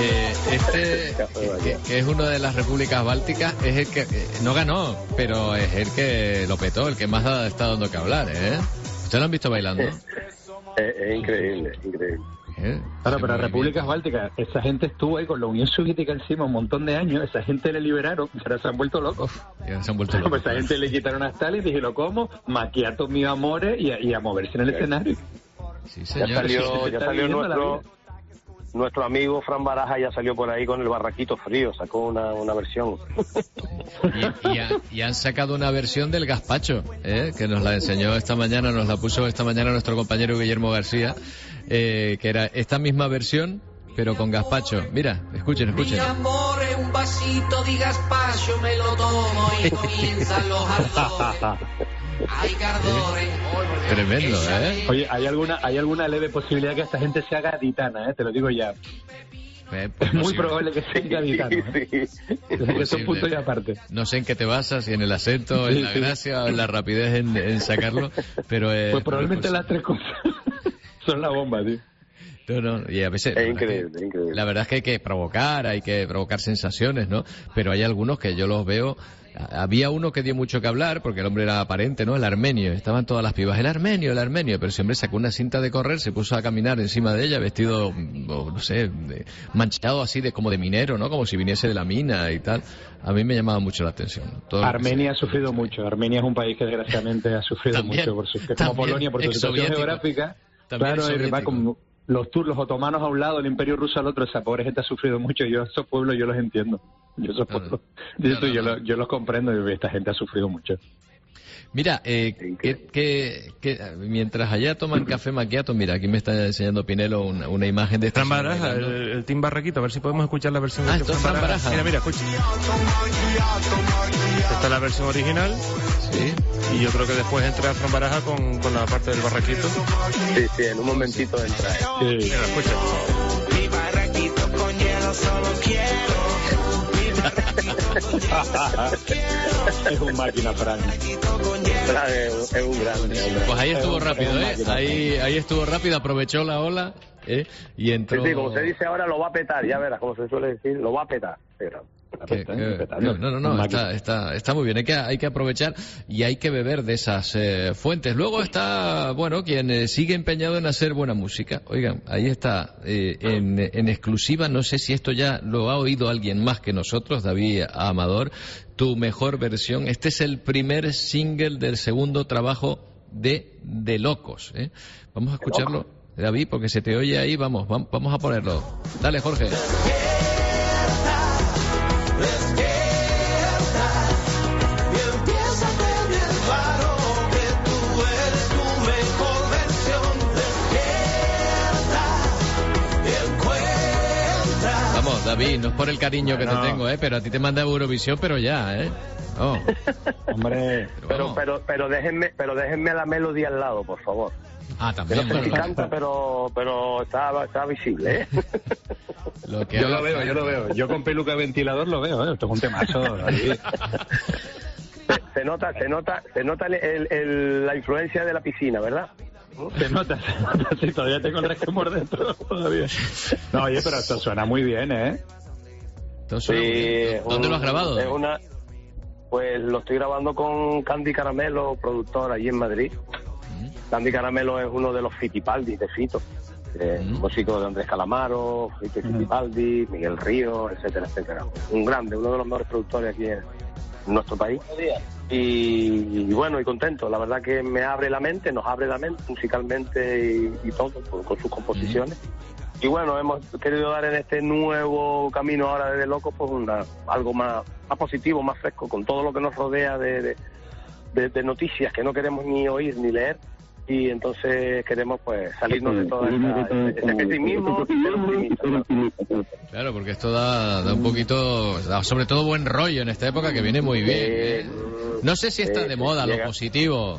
que es una de las repúblicas bálticas, es el que no ganó, pero es el que lo petó, el que más está dando que hablar, ¿eh? ¿Ustedes lo han visto bailando? Es increíble, increíble. Claro, pero repúblicas bálticas, esa gente estuvo ahí con la Unión Soviética encima un montón de años, esa gente le liberaron, pero se han vuelto locos. Ya se han vuelto locos. Pues esa gente le quitaron a Stalin, dije, lo como, macchiato mi amores y a moverse en el escenario. Sí, señor. Ya salió nuestro amigo Fran Baraja, ya salió por ahí con el Barraquito Frío, sacó una versión. Y han sacado una versión del gazpacho, que nos la enseñó nos la puso esta mañana nuestro compañero Guillermo García, que era esta misma versión, pero con gazpacho. Mira, escuchen. Mi amor, un vasito de gazpacho me lo tomo y comienzan los ardores. Hay cardores. Tremendo, ¿eh? Oye, ¿hay alguna leve posibilidad que esta gente se haga gaditana, te lo digo ya? Es muy probable que sea gaditano, Eso es un punto y aparte. No sé en qué te basas, si en el acento, en la gracia, o en la rapidez en sacarlo, pero... pues probablemente las tres cosas son la bomba, tío. No, y a veces... Es increíble. La verdad es que hay que provocar sensaciones, ¿no? Pero hay algunos que yo los veo... Había uno que dio mucho que hablar, porque el hombre era aparente, ¿no? El armenio. Estaban todas las pibas, el armenio. Pero ese hombre sacó una cinta de correr, se puso a caminar encima de ella, vestido, no sé, manchado así como de minero, ¿no? Como si viniese de la mina y tal. A mí me llamaba mucho la atención. Armenia ha sufrido mucho. Armenia es un país que desgraciadamente ha sufrido mucho, como Polonia, por su situación geográfica. Claro, va con los otomanos a un lado, el imperio ruso al otro. Esa pobre gente ha sufrido mucho. Esos pueblos yo los entiendo. Yo los comprendo y esta gente ha sufrido mucho. Mira, mientras allá toman café macchiato, mira, aquí me está enseñando Pinelo una imagen de esta. Fran Baraja, el Team Barraquito, a ver si podemos escuchar la versión de Fran Baraja. Mira, escucha. Esta es la versión original. Sí. Y yo creo que después entra Fran Baraja con la parte del Barraquito. Sí, en un momentito entra. Sí. Mira, escucha. Mi barraquito con hielo solo quiero. Es un máquina, Fran. Es un grande. Pues ahí estuvo rápido, Ahí estuvo rápido, aprovechó la ola, y entró... Sí, como se dice ahora, lo va a petar, ya verás, como se suele decir, lo va a petar. No, está muy bien, hay que aprovechar y hay que beber de esas fuentes. Luego está, quien sigue empeñado en hacer buena música. Oigan, ahí está, en exclusiva, no sé si esto ya lo ha oído alguien más que nosotros, David Amador, tu mejor versión. Este es el primer single del segundo trabajo de Locos, Vamos a escucharlo, David, porque se te oye ahí, vamos a ponerlo. Dale, Jorge. David, no es por el cariño que te tengo, pero a ti te manda Eurovisión, pero ya, Oh. Hombre, pero déjenme la melodía al lado, por favor. También. No sé si canta, pero está visible, Yo lo veo. Yo con peluca de ventilador lo veo, Esto es un temazo, David. Se nota la influencia de la piscina, ¿verdad? Se nota, sí, todavía tengo el resquemor dentro todavía. No, oye, pero esto suena muy bien, ¿Dónde lo has grabado? Pues lo estoy grabando con Candy Caramelo, productor allí en Madrid. Candy Caramelo es uno de los Fitipaldi de Fito, músico de Andrés Calamaro, Fito Fitipaldi, Miguel Río, etcétera. Un grande, uno de los mejores productores aquí en nuestro país. Y bueno, y contento, la verdad que nos abre la mente musicalmente y todo, con sus composiciones. Y bueno, hemos querido dar en este nuevo camino ahora de Locos, pues algo más positivo, más fresco, con todo lo que nos rodea de noticias que no queremos ni oír ni leer. Y entonces queremos pues salirnos de todo ese pesimismo y ser optimistas, ¿no? Claro, porque esto da un poquito, sobre todo buen rollo en esta época que viene muy bien. No sé si está de moda lo positivo,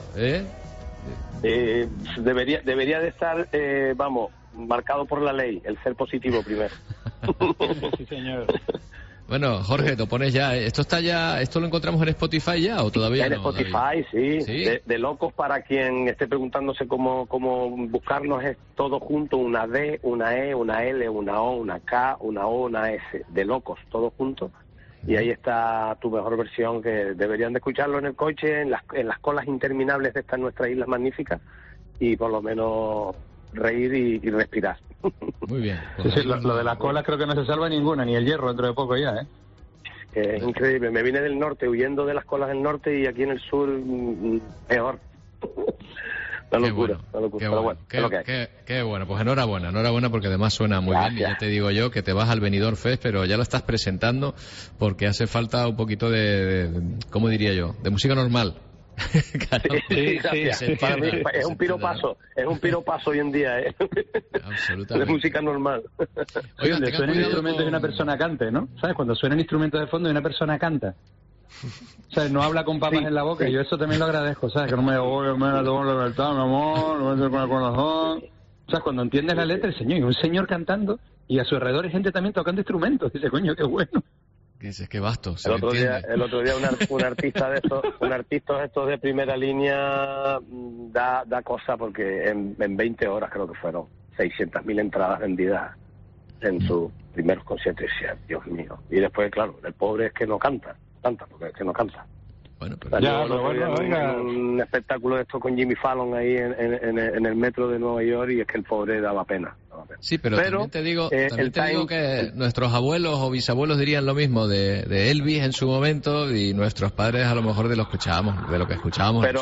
Debería de estar, marcado por la ley, el ser positivo primero. Sí, señor. Bueno, Jorge, lo pones ya. ¿Esto lo encontramos en Spotify ya o todavía en no? Spotify, David? sí. De locos, para quien esté preguntándose cómo buscarnos, es todo junto, una D, una E, una L, una O, una K, una O, una S. De locos, todo junto. Y ahí está tu mejor versión, que deberían de escucharlo en el coche, en las colas interminables de estas nuestras islas magníficas, y por lo menos reír y respirar. Muy bien. Sí, lo de las colas creo que no se salva ninguna, ni el hierro dentro de poco ya, ¿eh? Es increíble. Me vine del norte, huyendo de las colas del norte, y aquí en el sur, peor. Una locura. Qué bueno, pues enhorabuena, porque además suena muy bien, y ya te digo yo que te vas al Benidorm Fest, pero ya lo estás presentando porque hace falta un poquito de ¿cómo diría yo?, de música normal. Sí, para mí es un piropaso hoy en día, absolutamente, de música normal. Oye, cuando suena el instrumento y una persona cante, ¿no? ¿Sabes? Cuando suenan instrumentos de fondo y una persona canta, o sea, no habla con papas en la boca, y yo eso también lo agradezco, ¿sabes? Que no me digo, me tengo libertad, mi amor, no me hacer con el corazón. O sea, cuando entiendes la letra, el señor, y un señor cantando, y a su alrededor hay gente también tocando instrumentos, dice, coño, qué bueno. Dices, qué vasto. El otro día un artista de estos de primera línea da cosa, porque en 20 horas creo que fueron 600.000 entradas vendidas en sus primeros conciertos. Y decía, Dios mío. Y después, claro, el pobre es que no canta, porque es que no canta. Bueno, pero un espectáculo de esto con Jimmy Fallon ahí en el metro de Nueva York, y es que el pobre daba pena. Sí, pero también te digo que nuestros abuelos o bisabuelos dirían lo mismo de Elvis en su momento, y nuestros padres a lo mejor de lo que escuchábamos. Pero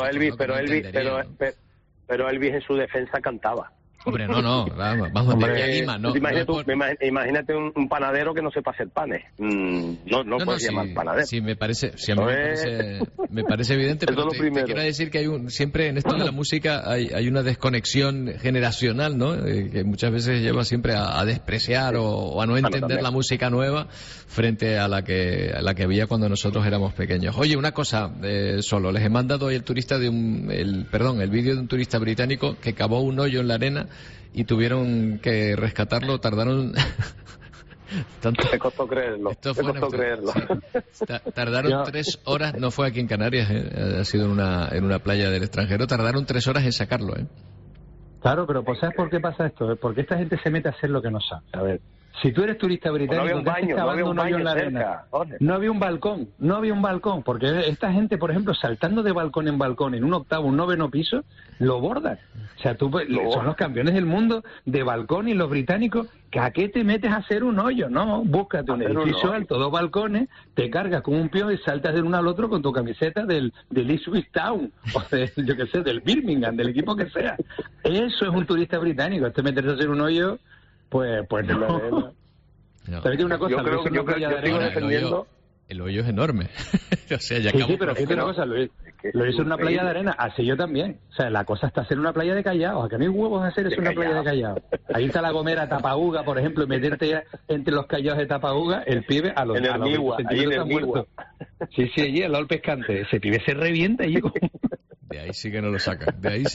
Elvis en su defensa cantaba. Hombre, no, vamos a ver. Imagínate un panadero que no sepa hacer panes. No puedes llamar panadero. Sí, a mí me parece evidente, pero te quiero decir que siempre en esto de la música hay una desconexión generacional, ¿no? Que muchas veces lleva siempre a despreciar o a no entender la música nueva frente a la que había cuando nosotros éramos pequeños. Oye, una cosa, solo les he mandado hoy el vídeo de un turista británico que cavó un hoyo en la arena y tuvieron que rescatarlo. Tardaron Me costó creerlo. Tardaron 3 horas, no fue aquí en Canarias, ha sido en una playa del extranjero. Tardaron 3 horas en sacarlo, Claro, pero ¿sabes por qué pasa esto? Porque esta gente se mete a hacer lo que no sabe. A ver, si tú eres turista británico, no había un baño en la arena. No había un balcón, porque esta gente, por ejemplo, saltando de balcón en balcón en un octavo, un noveno piso, lo bordan. O sea, son los campeones del mundo de balcón, y los británicos, ¿a qué te metes a hacer un hoyo? No, búscate un edificio alto, 2 balcones, te cargas con un pío y saltas de uno al otro con tu camiseta del Ipswich Town, o del Birmingham, del equipo que sea. Eso es un turista británico, meterse a hacer un hoyo. Pues no. ¿Sabes una cosa? Yo sigo defendiendo. El hoyo es enorme. O sea, ya sí, pero fíjate una cosa, Luis. Lo hizo en una playa de arena, así yo también. O sea, la cosa está hacer una playa de Callao. ¿A que no hay huevos de hacer eso en una playa de Callao? Ahí está La Gomera, Tapauga, por ejemplo, y meterte entre los callaos de Tapauga, el pibe a los centímetros muertos. Sí, allí, al lado del pescante. Ese pibe se revienta allí. De ahí sí que no lo saca.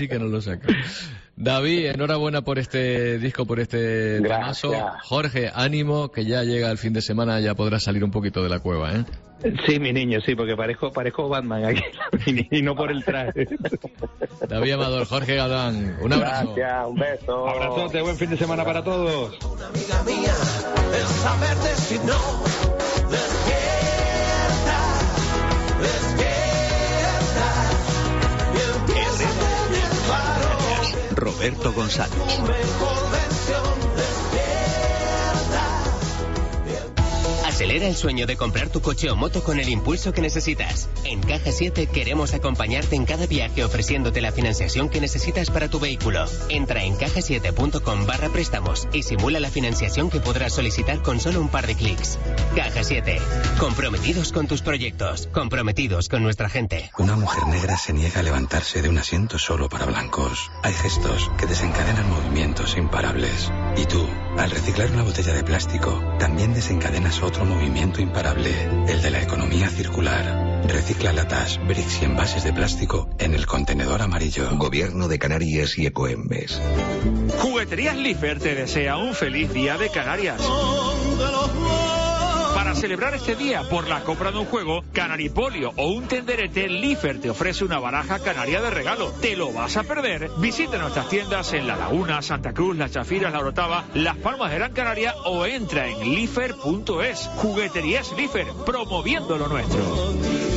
David, enhorabuena por este disco, por este temazo. Jorge, ánimo, que ya llega el fin de semana, ya podrás salir un poquito de la cueva, ¿eh? Sí, mi niño, sí, porque parezco Batman aquí, y no por el traje. David Amador, Jorge Galván, un abrazo. Gracias, un beso. Abrazote, buen fin de semana para todos. Una amiga mía, el saber de si no despierta, y empieza a tener claro. Roberto González. Mejor versión despierta. Acelera el sueño de comprar tu coche o moto con el impulso que necesitas. En Caja 7 queremos acompañarte en cada viaje ofreciéndote la financiación que necesitas para tu vehículo. Entra en cajasiete.com/préstamos y simula la financiación que podrás solicitar con solo un par de clics. Caja 7. Comprometidos con tus proyectos. Comprometidos con nuestra gente. Una mujer negra se niega a levantarse de un asiento solo para blancos. Hay gestos que desencadenan movimientos imparables. Y tú, al reciclar una botella de plástico, también desencadenas otro movimiento imparable, el de la economía circular. Recicla latas, bricks y envases de plástico en el contenedor amarillo. Gobierno de Canarias y Ecoembes. Jugueterías Lifer te desea un feliz día de Canarias. Para celebrar este día, por la compra de un juego, Canaripolio o un tenderete, Lifer te ofrece una baraja canaria de regalo. ¿Te lo vas a perder? Visita nuestras tiendas en La Laguna, Santa Cruz, Las Chafiras, La Orotava, Las Palmas de Gran Canaria o entra en lifer.es. Jugueterías Lifer, promoviendo lo nuestro.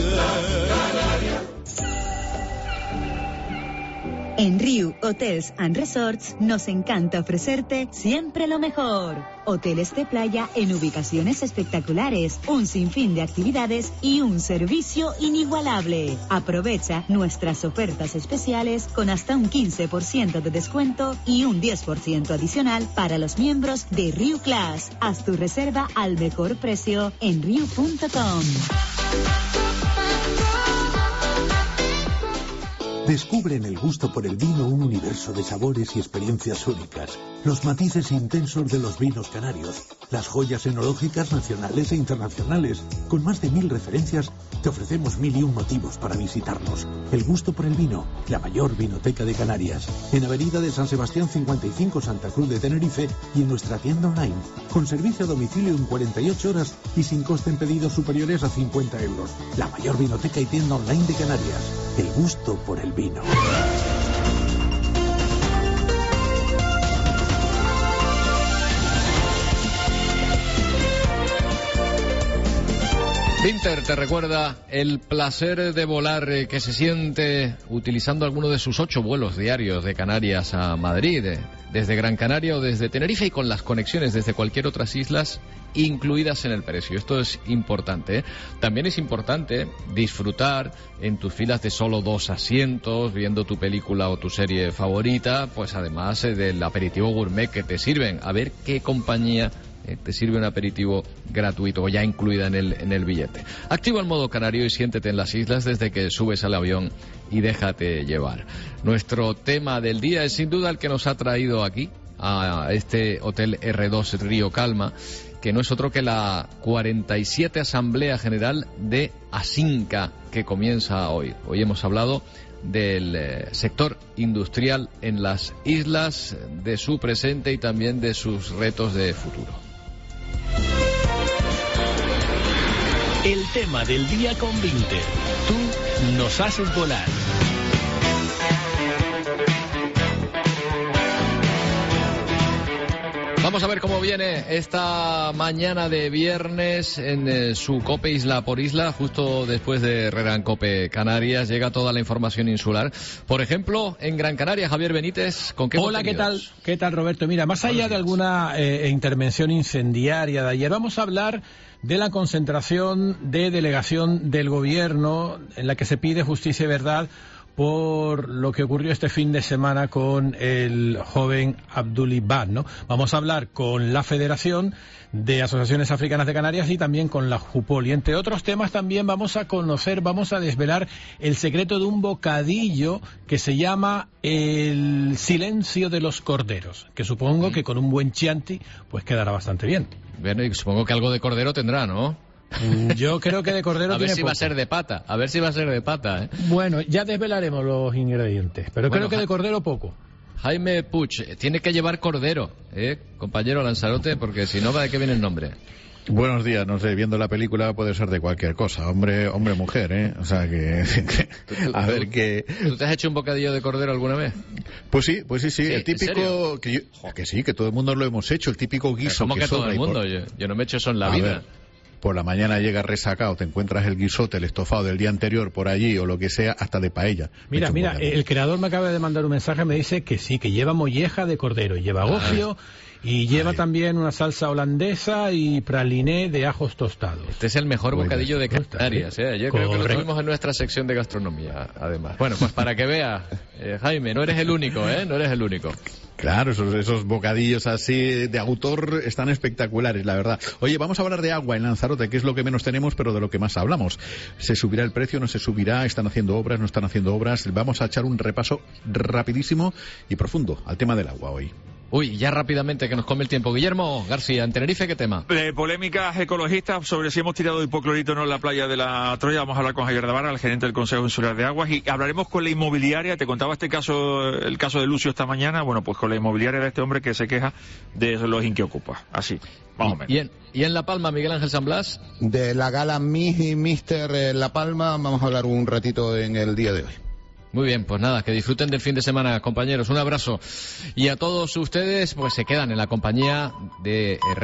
En Riu Hotels and Resorts nos encanta ofrecerte siempre lo mejor. Hoteles de playa en ubicaciones espectaculares, un sinfín de actividades y un servicio inigualable. Aprovecha nuestras ofertas especiales con hasta un 15% de descuento y un 10% adicional para los miembros de Riu Class. Haz tu reserva al mejor precio en riu.com. Descubre en el gusto por el vino un universo de sabores y experiencias únicas. Los matices intensos de los vinos canarios, las joyas enológicas nacionales e internacionales. Con más de 1000 referencias, te ofrecemos 1001 motivos para visitarnos. El gusto por el vino, la mayor vinoteca de Canarias. En Avenida de San Sebastián 55, Santa Cruz de Tenerife, y en nuestra tienda online. Con servicio a domicilio en 48 horas y sin coste en pedidos superiores a 50 euros. La mayor vinoteca y tienda online de Canarias. El gusto por el vino. Winter te recuerda el placer de volar que se siente utilizando alguno de sus 8 vuelos diarios de Canarias a Madrid, desde Gran Canaria o desde Tenerife, y con las conexiones desde cualquier otras islas incluidas en el precio. Esto es importante, ¿eh? También es importante disfrutar en tus filas de solo 2 asientos, viendo tu película o tu serie favorita, pues además del aperitivo gourmet que te sirven. A ver qué compañía te sirve un aperitivo gratuito o ya incluida en el billete. Activa el modo canario y siéntete en las islas desde que subes al avión y déjate llevar. Nuestro tema del día es sin duda el que nos ha traído aquí a este Hotel R2 Río Calma, que no es otro que la 47 Asamblea General de ASINCA, que comienza hoy. Hoy hemos hablado del sector industrial en las islas, de su presente y también de sus retos de futuro. El tema del día con Winter. Tú nos haces volar. Vamos a ver cómo viene esta mañana de viernes en su COPE Isla por Isla. Justo después de Herrera en COPE Canarias llega toda la información insular. Por ejemplo, en Gran Canaria, Javier Benítez, ¿con qué Hola, contenidos? ¿qué tal, Roberto? Mira, más allá de alguna intervención incendiaria de ayer, vamos a hablar de la concentración de delegación del gobierno en la que se pide justicia y verdad por lo que ocurrió este fin de semana con el joven Abdulibad, ¿no? Vamos a hablar con la Federación de Asociaciones Africanas de Canarias y también con la JUPOL. Y entre otros temas también vamos a desvelar el secreto de un bocadillo que se llama el silencio de los corderos, que supongo que con un buen chianti pues quedará bastante bien. Bueno, y supongo que algo de cordero tendrá, ¿no? Yo creo que de cordero tiene A ver si poco. va a ser de pata, a ver si va a ser de pata, ¿eh? Bueno, ya desvelaremos los ingredientes, pero creo que de cordero poco. Jaime Puig, tiene que llevar cordero, compañero Lanzarote, porque si no, ¿de qué viene el nombre? Buenos días, no sé, viendo la película puede ser de cualquier cosa, hombre, mujer, o sea que a ver qué. ¿Tú te has hecho un bocadillo de cordero alguna vez? Pues sí, el típico que todo el mundo lo hemos hecho, el típico guiso. ¿Cómo que todo el mundo? Yo no me he hecho eso en la vida. Ver, por la mañana llegas resacado, te encuentras el guisote, el estofado del día anterior por allí o lo que sea, hasta de paella. Mira, el creador me acaba de mandar un mensaje, me dice que sí, que lleva molleja de cordero, lleva gofio y lleva también una salsa holandesa y praliné de ajos tostados. Este es el mejor bocadillo de Canarias, Yo creo que lo tuvimos en nuestra sección de gastronomía, además. Bueno, pues para que veas, Jaime, no eres el único, no eres el único. Claro, esos bocadillos así de autor están espectaculares, la verdad. Oye, vamos a hablar de agua en Lanzarote, que es lo que menos tenemos, pero de lo que más hablamos. ¿Se subirá el precio? ¿No se subirá? ¿Están haciendo obras? ¿No están haciendo obras? Vamos a echar un repaso rapidísimo y profundo al tema del agua hoy. Uy, ya rápidamente que nos come el tiempo. Guillermo García, en Tenerife, ¿qué tema? Polémicas ecologistas sobre si hemos tirado hipoclorito o no en la playa de la Troya. Vamos a hablar con Javier Navarra, el gerente del Consejo Insular de Aguas, y hablaremos con la inmobiliaria. Te contaba el caso de Lucio esta mañana. Bueno, pues con la inmobiliaria de este hombre que se queja de los inquiocupas. Así, más o menos. ¿Y en La Palma, Miguel Ángel San Blas? De la gala Miss y Mister La Palma vamos a hablar un ratito en el día de hoy. Muy bien, pues nada, que disfruten del fin de semana, compañeros. Un abrazo. Y a todos ustedes, pues se quedan en la compañía de